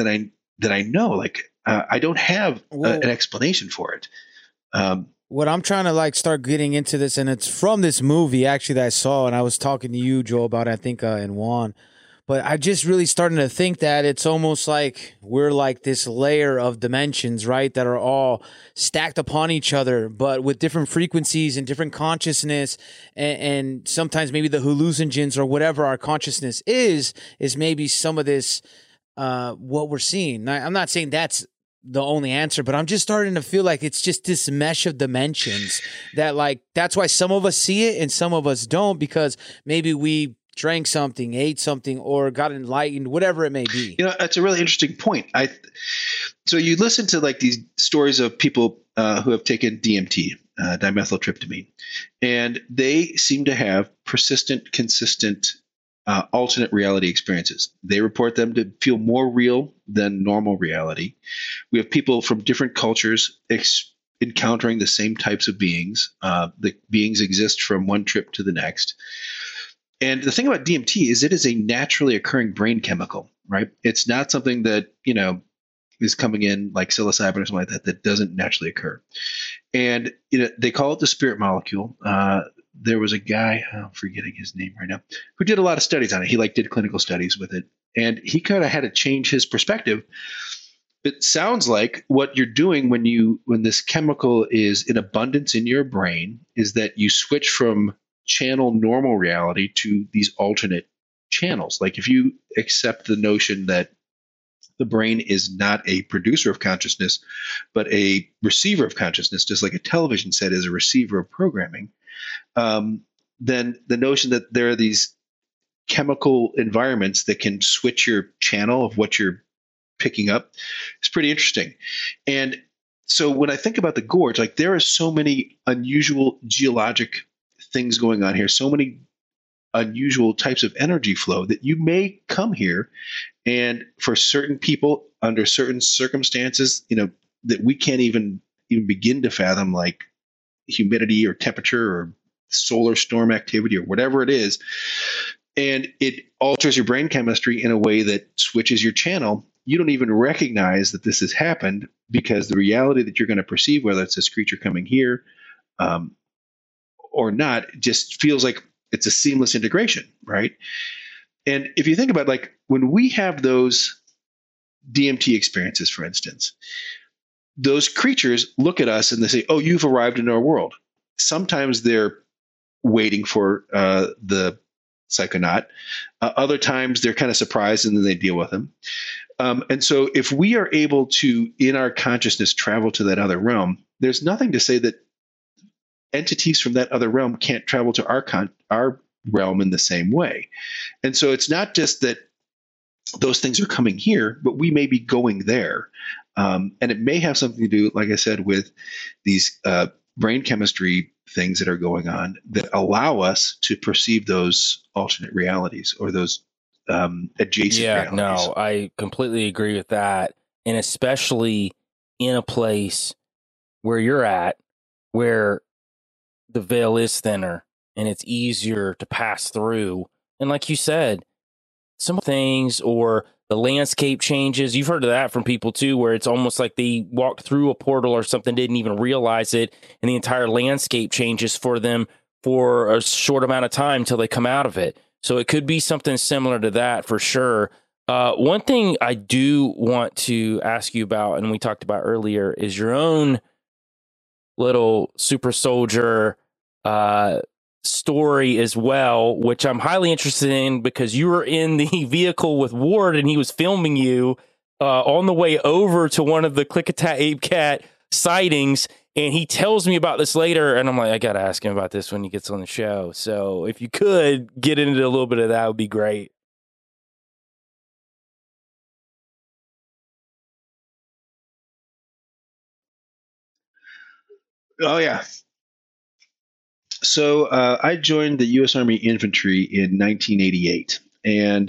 know? Like, I don't have an explanation for it. What I'm trying to start getting into this, and it's from this movie actually that I saw, and I was talking to you, Joe, about it, I think, and Juan. But I just really starting to think that it's almost like we're like this layer of dimensions, right, that are all stacked upon each other, but with different frequencies and different consciousness. And sometimes maybe the hallucinogens or whatever our consciousness is maybe some of this, what we're seeing. Now, I'm not saying that's the only answer, but I'm just starting to feel like it's just this mesh of dimensions that that's why some of us see it and some of us don't, because maybe we drank something, ate something, or got enlightened, whatever it may be. That's a really interesting point. So you listen to these stories of people who have taken DMT, dimethyltryptamine, and they seem to have persistent, consistent, alternate reality experiences. They report them to feel more real than normal reality. We have people from different cultures encountering the same types of beings. The beings exist from one trip to the next. And the thing about DMT is it is a naturally occurring brain chemical, right? It's not something that, is coming in like psilocybin or something like that doesn't naturally occur. And they call it the spirit molecule. There was a guy, I'm forgetting his name right now, who did a lot of studies on it. He did clinical studies with it. And he kind of had to change his perspective. It sounds like what you're doing when this chemical is in abundance in your brain is that you switch from channel normal reality to these alternate channels. Like if you accept the notion that the brain is not a producer of consciousness, but a receiver of consciousness, just like a television set is a receiver of programming, then the notion that there are these chemical environments that can switch your channel of what you're picking up is pretty interesting. And so when I think about the gorge, there are so many unusual geologic things going on here, so many unusual types of energy flow that you may come here and for certain people under certain circumstances, that we can't even begin to fathom, like humidity or temperature or solar storm activity or whatever it is. And it alters your brain chemistry in a way that switches your channel. You don't even recognize that this has happened because the reality that you're going to perceive, whether it's this creature coming here, or not, just feels like it's a seamless integration, right? And if you think about when we have those DMT experiences, for instance, those creatures look at us and they say, oh, you've arrived in our world. Sometimes they're waiting for the psychonaut. Other times they're kind of surprised and then they deal with them. And so if we are able to, in our consciousness, travel to that other realm, there's nothing to say that entities from that other realm can't travel to our realm in the same way. And so it's not just that those things are coming here, but we may be going there. And it may have something to do, like I said, with these brain chemistry things that are going on that allow us to perceive those alternate realities or those adjacent realities. No, I completely agree with that. And especially in a place where you're at, where the veil is thinner and it's easier to pass through. And like you said, some things or the landscape changes, you've heard of that from people too, where it's almost like they walked through a portal or something, didn't even realize it, and the entire landscape changes for them for a short amount of time till they come out of it. So it could be something similar to that for sure. One thing I do want to ask you about, and we talked about earlier, is your own little super soldier story as well, which I'm highly interested in because you were in the vehicle with Ward and he was filming you on the way over to one of the Klickitat Ape Cat sightings. And he tells me about this later, and I'm like, I got to ask him about this when he gets on the show. So if you could get into a little bit of that, would be great. Oh, yeah. So I joined the U.S. Army Infantry in 1988. And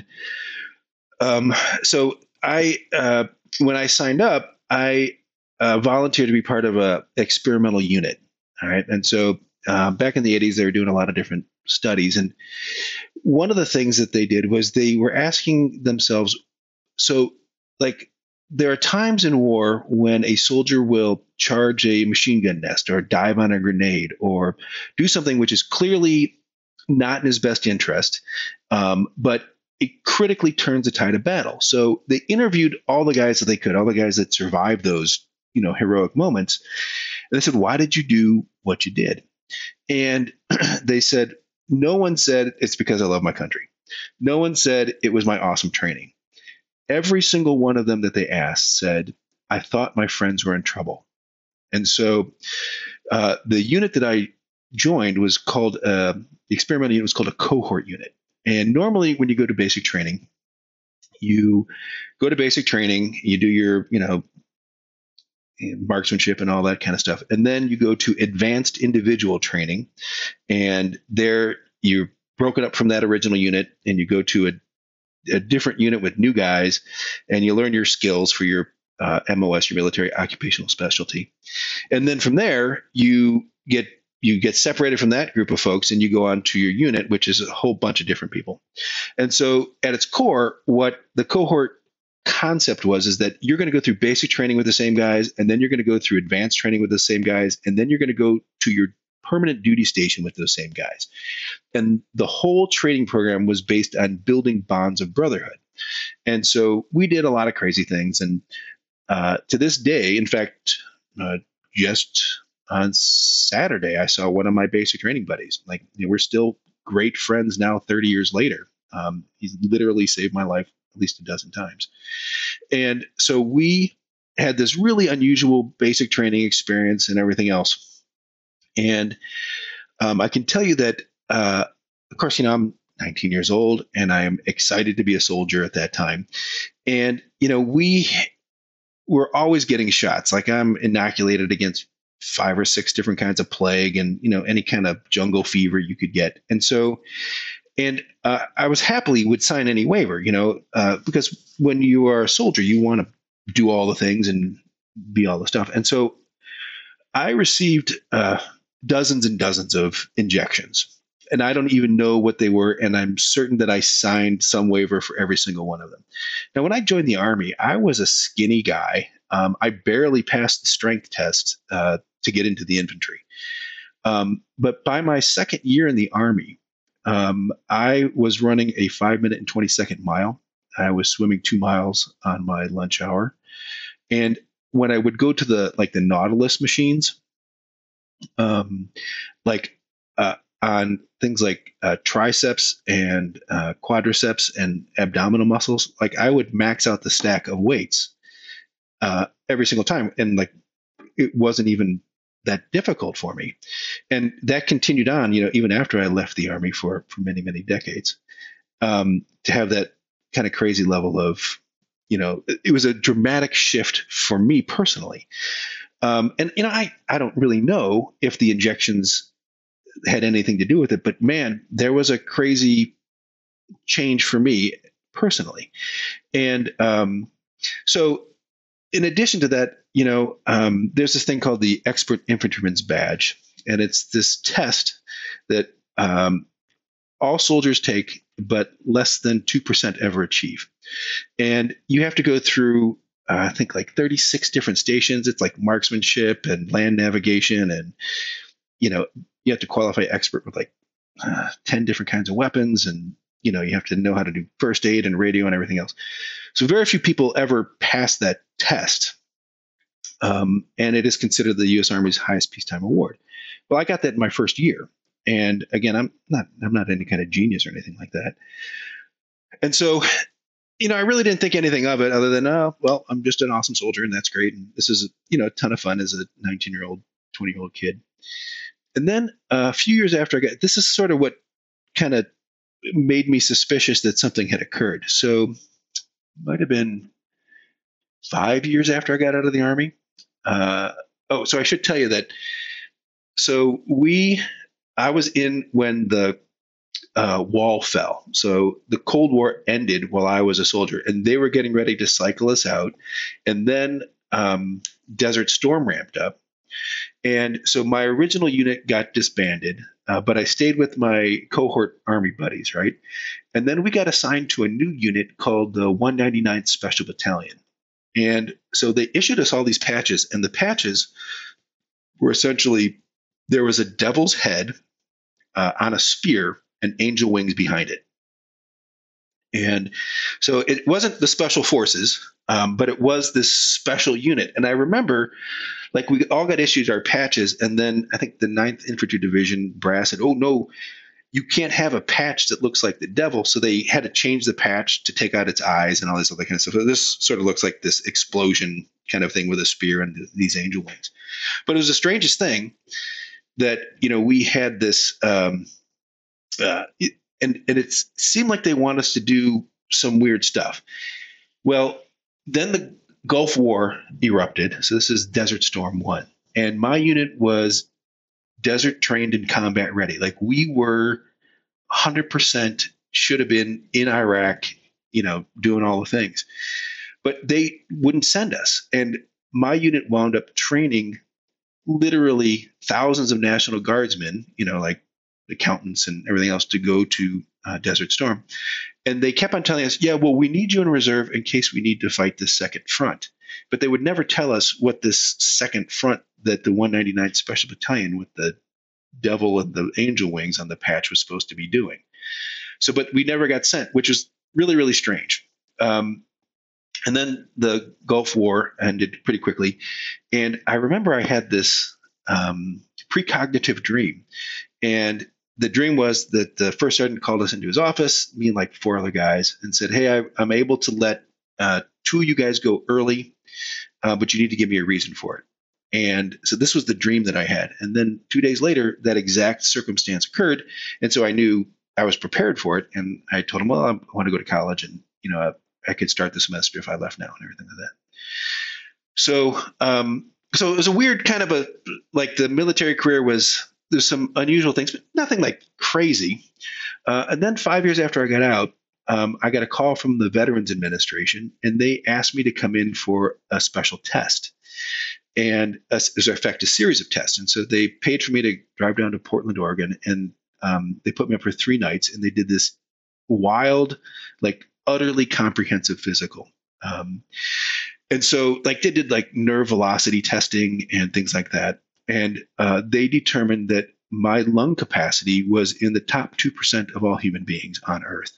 so when I signed up, I volunteered to be part of a experimental unit. All right. And so back in the 80s, they were doing a lot of different studies. And one of the things that they did was they were asking themselves, so like there are times in war when a soldier will charge a machine gun nest or dive on a grenade or do something which is clearly not in his best interest, but it critically turns the tide of battle. So they interviewed all the guys that they could, all the guys that survived those, heroic moments. And they said, why did you do what you did? And they said, no one said it's because I love my country. No one said it was my awesome training. Every single one of them that they asked said, I thought my friends were in trouble. And so the unit that I joined was called, the experimental unit was called a cohort unit. And normally when you go to basic training, you go to basic training, you do your, marksmanship and all that kind of stuff. And then you go to advanced individual training. And there you're broken up from that original unit and you go to a different unit with new guys and you learn your skills for your MOS, your military occupational specialty. And then from there, you get separated from that group of folks and you go on to your unit, which is a whole bunch of different people. And so at its core, what the cohort concept is that you're going to go through basic training with the same guys, and then you're going to go through advanced training with the same guys, and then you're going to go to your permanent duty station with those same guys. And the whole training program was based on building bonds of brotherhood. And so we did a lot of crazy things. And to this day, in fact, just on Saturday, I saw one of my basic training buddies. Like, we're still great friends now, 30 years later. He's literally saved my life at least a dozen times. And so we had this really unusual basic training experience and everything else. And I can tell you that, of course, I'm 19 years old and I am excited to be a soldier at that time. And, we were always getting shots. Like, I'm inoculated against 5 or 6 different kinds of plague and, any kind of jungle fever you could get. And so, I was happily would sign any waiver, because when you are a soldier, you want to do all the things and be all the stuff. And so I received dozens and dozens of injections, and I don't even know what they were. And I'm certain that I signed some waiver for every single one of them. Now, when I joined the Army, I was a skinny guy. I barely passed the strength test to get into the infantry. But by my second year in the Army, I was running a 5-minute and 20-second mile. I was swimming 2 miles on my lunch hour. And when I would go to the Nautilus machines, I on things like triceps and quadriceps and abdominal muscles. Like I would max out the stack of weights every single time, and like it wasn't even that difficult for me. And that continued on, even after I left the Army for many, many decades, to have that kind of crazy level of, it was a dramatic shift for me personally. And I don't really know if the injections had anything to do with it, but man, there was a crazy change for me personally. And so in addition to that, there's this thing called the Expert Infantryman's Badge, and it's this test that all soldiers take, but less than 2% ever achieve. And you have to go through, I think, like 36 different stations. It's like marksmanship and land navigation, and you have to qualify expert with like 10 different kinds of weapons, and you have to know how to do first aid and radio and everything else. So very few people ever pass that test. And it is considered the U.S. Army's highest peacetime award. Well, I got that in my first year. And again, I'm not any kind of genius or anything like that. And so, I really didn't think anything of it other than, well, I'm just an awesome soldier and that's great. And this is, a ton of fun as a 19-year-old, 20-year-old kid. And then a few years after this is sort of what kind of made me suspicious that something had occurred. So it might have been 5 years after I got out of the Army. So I should tell you that. So I was in when the wall fell. So the Cold War ended while I was a soldier, and they were getting ready to cycle us out. And then Desert Storm ramped up. And so my original unit got disbanded, but I stayed with my cohort Army buddies, right? And then we got assigned to a new unit called the 199th Special Battalion. And so they issued us all these patches, and the patches were essentially, there was a devil's head on a spear and angel wings behind it. And so it wasn't the special forces, but it was this special unit. And I remember, like, we all got issued our patches, and then I think the 9th Infantry Division brass said, oh, no, you can't have a patch that looks like the devil. So they had to change the patch to take out its eyes and all this other kind of stuff. So this sort of looks like this explosion kind of thing with a spear and these angel wings. But it was the strangest thing that, we had this, and it seemed like they want us to do some weird stuff. Well, then the Gulf War erupted. So this is Desert Storm 1. And my unit was desert trained and combat ready. Like we were 100% should have been in Iraq, doing all the things. But they wouldn't send us. And my unit wound up training literally thousands of National Guardsmen, like accountants and everything else, to go to Desert Storm. And they kept on telling us, yeah, well, we need you in reserve in case we need to fight the second front. But they would never tell us what this second front that the 199th Special Battalion with the devil and the angel wings on the patch was supposed to be doing. So, but we never got sent, which was really, really strange. And then the Gulf War ended pretty quickly. And I remember I had this precognitive dream. And the dream was that the first sergeant called us into his office, me and like 4 other guys, and said, hey, I'm able to let 2 of you guys go early, but you need to give me a reason for it. And so this was the dream that I had. And then 2 days later, that exact circumstance occurred. And so I knew I was prepared for it. And I told him, well, I want to go to college, and, I could start the semester if I left now and everything like that. So, so it was a weird kind of like the military career there's some unusual things, but nothing like crazy. And then 5 years after I got out, I got a call from the Veterans Administration, and they asked me to come in for a special test. And as a fact, a series of tests. And so they paid for me to drive down to Portland, Oregon, and they put me up for 3 nights, and they did this wild, like utterly comprehensive physical. And so like they did like nerve velocity testing and things like that. And they determined that my lung capacity was in the top 2% of all human beings on Earth.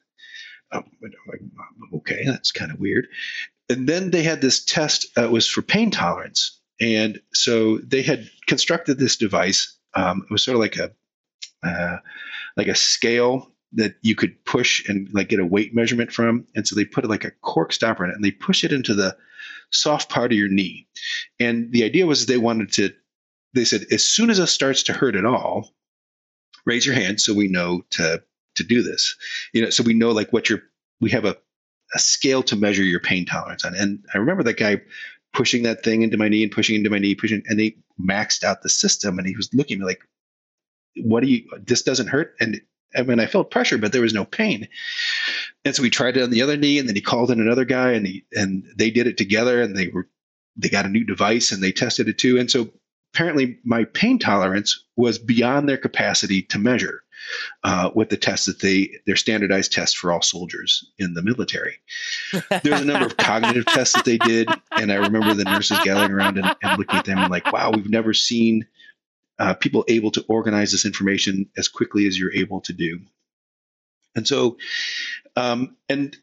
Okay, that's kind of weird. And then they had this test was for pain tolerance. And so they had constructed this device. It was sort of like like a scale that you could push and like get a weight measurement from. And so they put like a cork stopper in it and they push it into the soft part of your knee. And the idea was they said, as soon as it starts to hurt at all, raise your hand so we know to do this. So we know like we have a scale to measure your pain tolerance on. And I remember that guy pushing that thing into my knee and pushing into my knee, and they maxed out the system. And he was looking at me like, this doesn't hurt? And I mean, I felt pressure, but there was no pain. And so we tried it on the other knee, and then he called in another guy, and they did it together, and they got a new device and they tested it too. And so apparently my pain tolerance was beyond their capacity to measure with the tests that their standardized tests for all soldiers in the military. There's a number of cognitive tests that they did. And I remember the nurses gathering around and looking at them and like, wow, we've never seen people able to organize this information as quickly as you're able to do. And so, and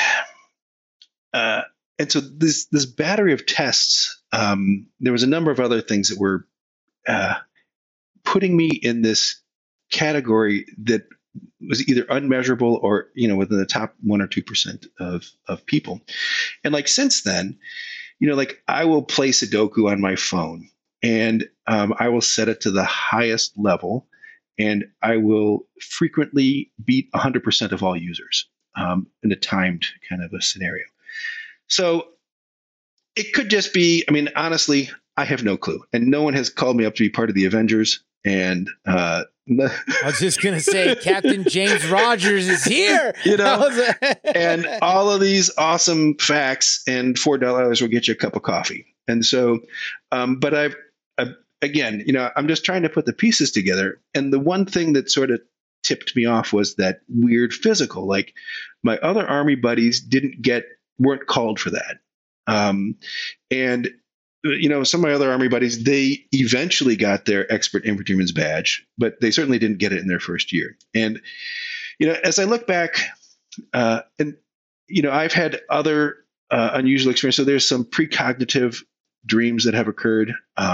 so this battery of tests, there was a number of other things that were putting me in this category that was either unmeasurable or, within the top 1 or 2% of people. And like, since then, like I will play Sudoku on my phone, and I will set it to the highest level, and I will frequently beat 100% of all users in a timed kind of a scenario. So it could just be, I mean, honestly, I have no clue. And no one has called me up to be part of the Avengers. And I was just going to say, Captain James Rogers is here. And all of these awesome facts, and $4 will get you a cup of coffee. And so, but again, I'm just trying to put the pieces together. And the one thing that sort of tipped me off was that weird physical. Like my other Army buddies weren't called for that. And some of my other Army buddies, they eventually got their expert infantryman's badge, but they certainly didn't get it in their first year. And, as I look back, and, I've had other unusual experiences. So there's some precognitive dreams that have occurred.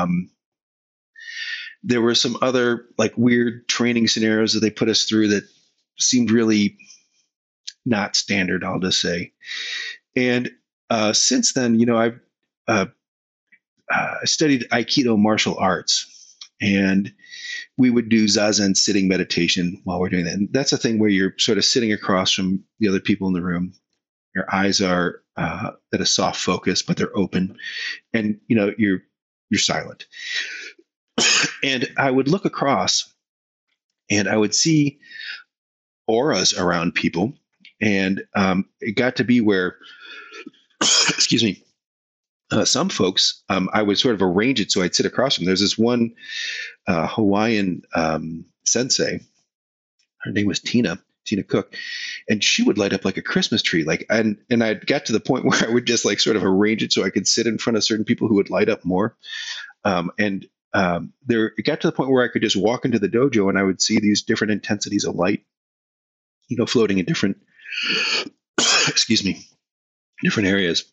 There were some other like weird training scenarios that they put us through that seemed really not standard, I'll just say. And since then, I've studied Aikido martial arts, and we would do Zazen sitting meditation while we're doing that. And that's a thing where you're sort of sitting across from the other people in the room. Your eyes are at a soft focus, but they're open, and you're silent. And I would look across, and I would see auras around people, and it got to be where, excuse me. Some folks, I would sort of arrange it so I'd sit across from them. There's this one Hawaiian sensei. Her name was Tina Cook, and she would light up like a Christmas tree. And I got to the point where I would just like sort of arrange it so I could sit in front of certain people who would light up more. It got to the point where I could just walk into the dojo and I would see these different intensities of light, floating in different, excuse me, different areas.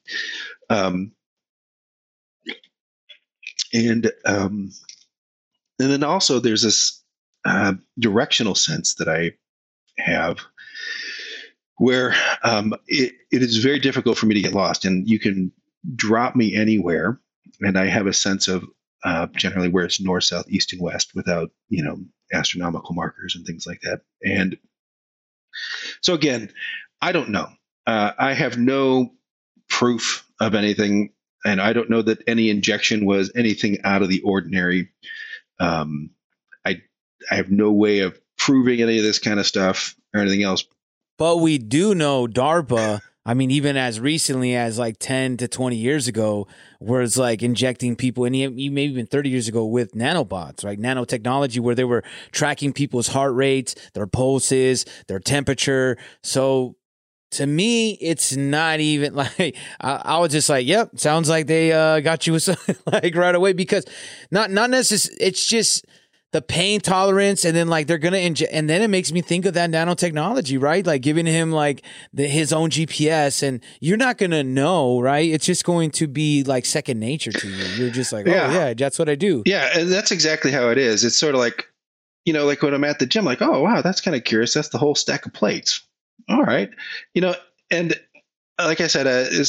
And then also there's this directional sense that I have where it is very difficult for me to get lost, and you can drop me anywhere, and I have a sense of generally where it's north, south, east, and west without astronomical markers and things like that. And so again, I don't know. I have no proof of anything. And I don't know that any injection was anything out of the ordinary. I have no way of proving any of this kind of stuff or anything else. But we do know DARPA, I mean, even as recently as like 10 to 20 years ago, was like injecting people, and maybe even 30 years ago with nanobots, right? Nanotechnology, where they were tracking people's heart rates, their pulses, their temperature. So to me, it's not even like I was just like, "Yep, sounds like they got you with something like right away." Because not necessarily, it's just the pain tolerance, and then like they're gonna inject, and then it makes me think of that nanotechnology, right? Like giving him like his own GPS, and you're not gonna know, right? It's just going to be like second nature to you. You're just like, oh yeah, that's what I do. Yeah, and that's exactly how it is. It's sort of like like when I'm at the gym, like, oh, wow, that's kind of curious. That's the whole stack of plates. All right. And like I said,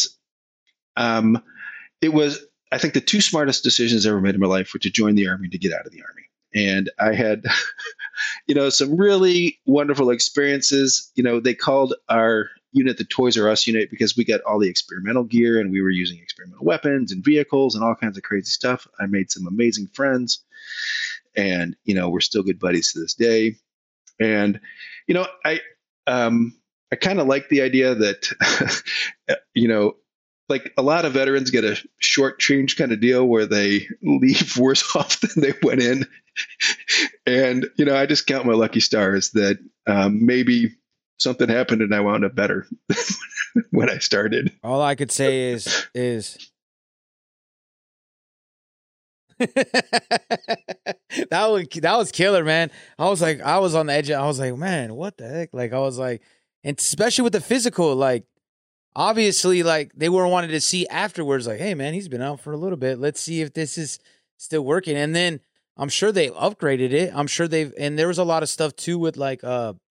it was, I think the two smartest decisions I ever made in my life were to join the Army and to get out of the Army. And I had, some really wonderful experiences. They called our unit the Toys R Us unit because we got all the experimental gear and we were using experimental weapons and vehicles and all kinds of crazy stuff. I made some amazing friends and, we're still good buddies to this day. And, I kind of like the idea that, like a lot of veterans get a short change kind of deal where they leave worse off than they went in. And, I just count my lucky stars that maybe something happened and I wound up better when I started. All I could say is that was killer, man. I was on the edge. I was like, man, what the heck? Like, I was like, and especially with the physical, like, obviously, like, they were wanting to see afterwards, like, hey, man, he's been out for a little bit. Let's see if this is still working. And then I'm sure they upgraded it. I'm sure and there was a lot of stuff too with like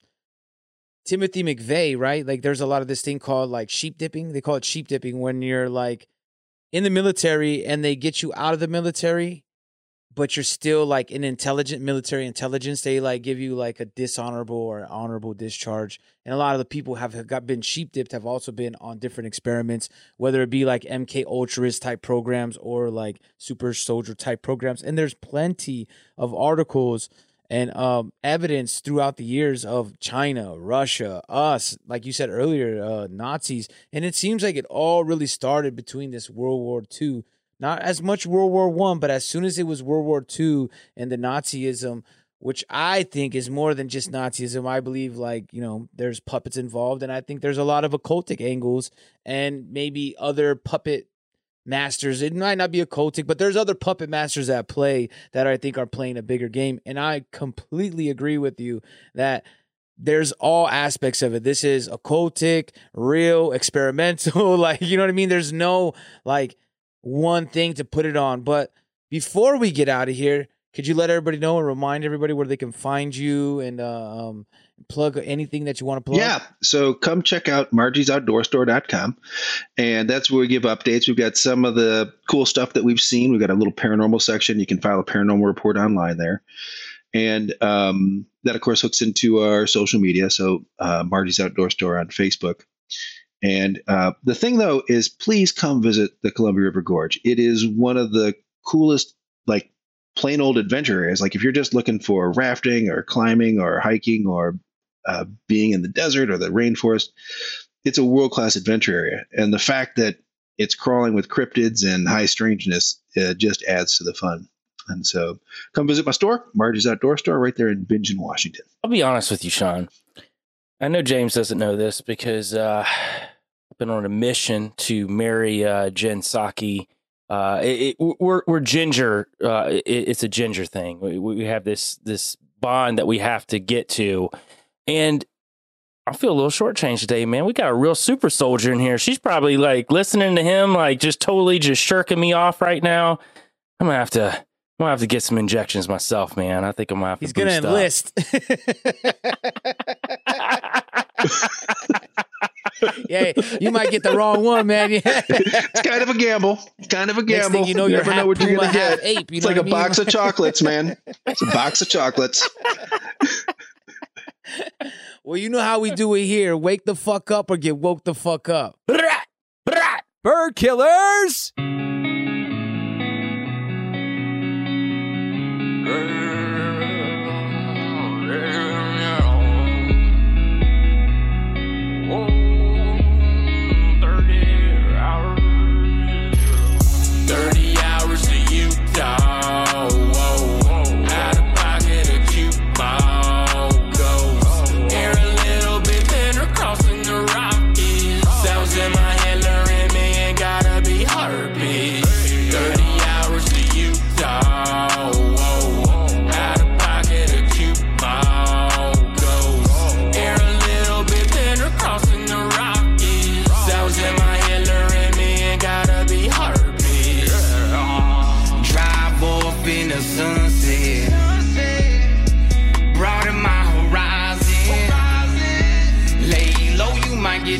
Timothy McVeigh, right? Like, there's a lot of this thing called like sheep dipping. They call it sheep dipping when you're like in the military and they get you out of the military, but you're still like an intelligent military intelligence. They like give you like a dishonorable or honorable discharge. And a lot of the people have been sheep dipped have also been on different experiments, whether it be like MK Ultras type programs or like super soldier type programs. And there's plenty of articles and evidence throughout the years of China, Russia, us, like you said earlier, Nazis. And it seems like it all really started between this World War II. Not as much World War I, but as soon as it was World War II and the Nazism, which I think is more than just Nazism. I believe, like, there's puppets involved, and I think there's a lot of occultic angles and maybe other puppet masters. It might not be occultic, but there's other puppet masters at play that I think are playing a bigger game. And I completely agree with you that there's all aspects of it. This is occultic, real, experimental. Like, you know what I mean? There's no, like, one thing to put it on. But before we get out of here, could you let everybody know and remind everybody where they can find you and plug anything that you want to plug? Yeah. So come check out margiesoutdoorstore.com. And that's where we give updates. We've got some of the cool stuff that we've seen. We've got a little paranormal section. You can file a paranormal report online there. And that, of course, hooks into our social media. So Margie's Outdoor Store on Facebook. And the thing, though, is please come visit the Columbia River Gorge. It is one of the coolest, like, plain old adventure areas. Like, if you're just looking for rafting or climbing or hiking or being in the desert or the rainforest, it's a world-class adventure area. And the fact that it's crawling with cryptids and high strangeness just adds to the fun. And so come visit my store, Margie's Outdoor Store, right there in Bingen, Washington. I'll be honest with you, Sean. I know James doesn't know this because I've been on a mission to marry Jen Psaki. We're ginger. It's a ginger thing. We have this bond that we have to get to. And I feel a little shortchanged today, man. We got a real super soldier in here. She's probably like listening to him, like just totally just shirking me off right now. I'm gonna have to get some injections myself, man. I think I'm gonna have to. He's gonna enlist. Yeah, you might get the wrong one, man. Yeah. It's kind of a gamble. Next thing you know, you never know what you're gonna get. Ape, it's like a box of chocolates, man. It's a box of chocolates. Well, you know how we do it here. Wake the fuck up or get woke the fuck up. Bird killers! Heartbeat.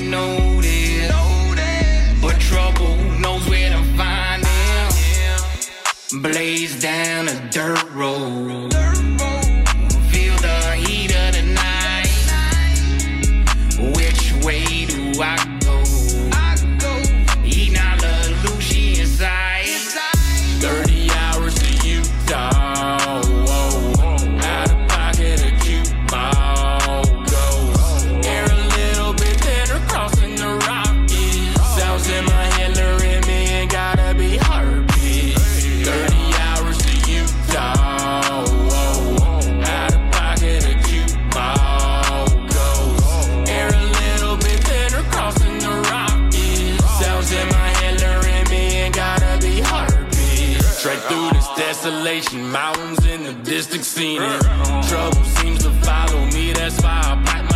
even know this. But trouble knows where to find him. Blaze down a dirt road. Feel the heat of the night. Which way do I go? Eating all the Lucy inside. 30 hours to Utah. Out of pocket, a cute ball goes. Air a little bit thinner, crossing the Rockies. Sounds in my head, luring me, and gotta be heartbeat. 30 hours to Utah. Out of pocket, a cute ball goes. Air a little bit thinner, crossing the Rockies. Sounds in my head, luring me, and gotta be heartbeat. Straight through this desolation, mountains in the distance seen it. Trouble seems to follow me, that's why I bite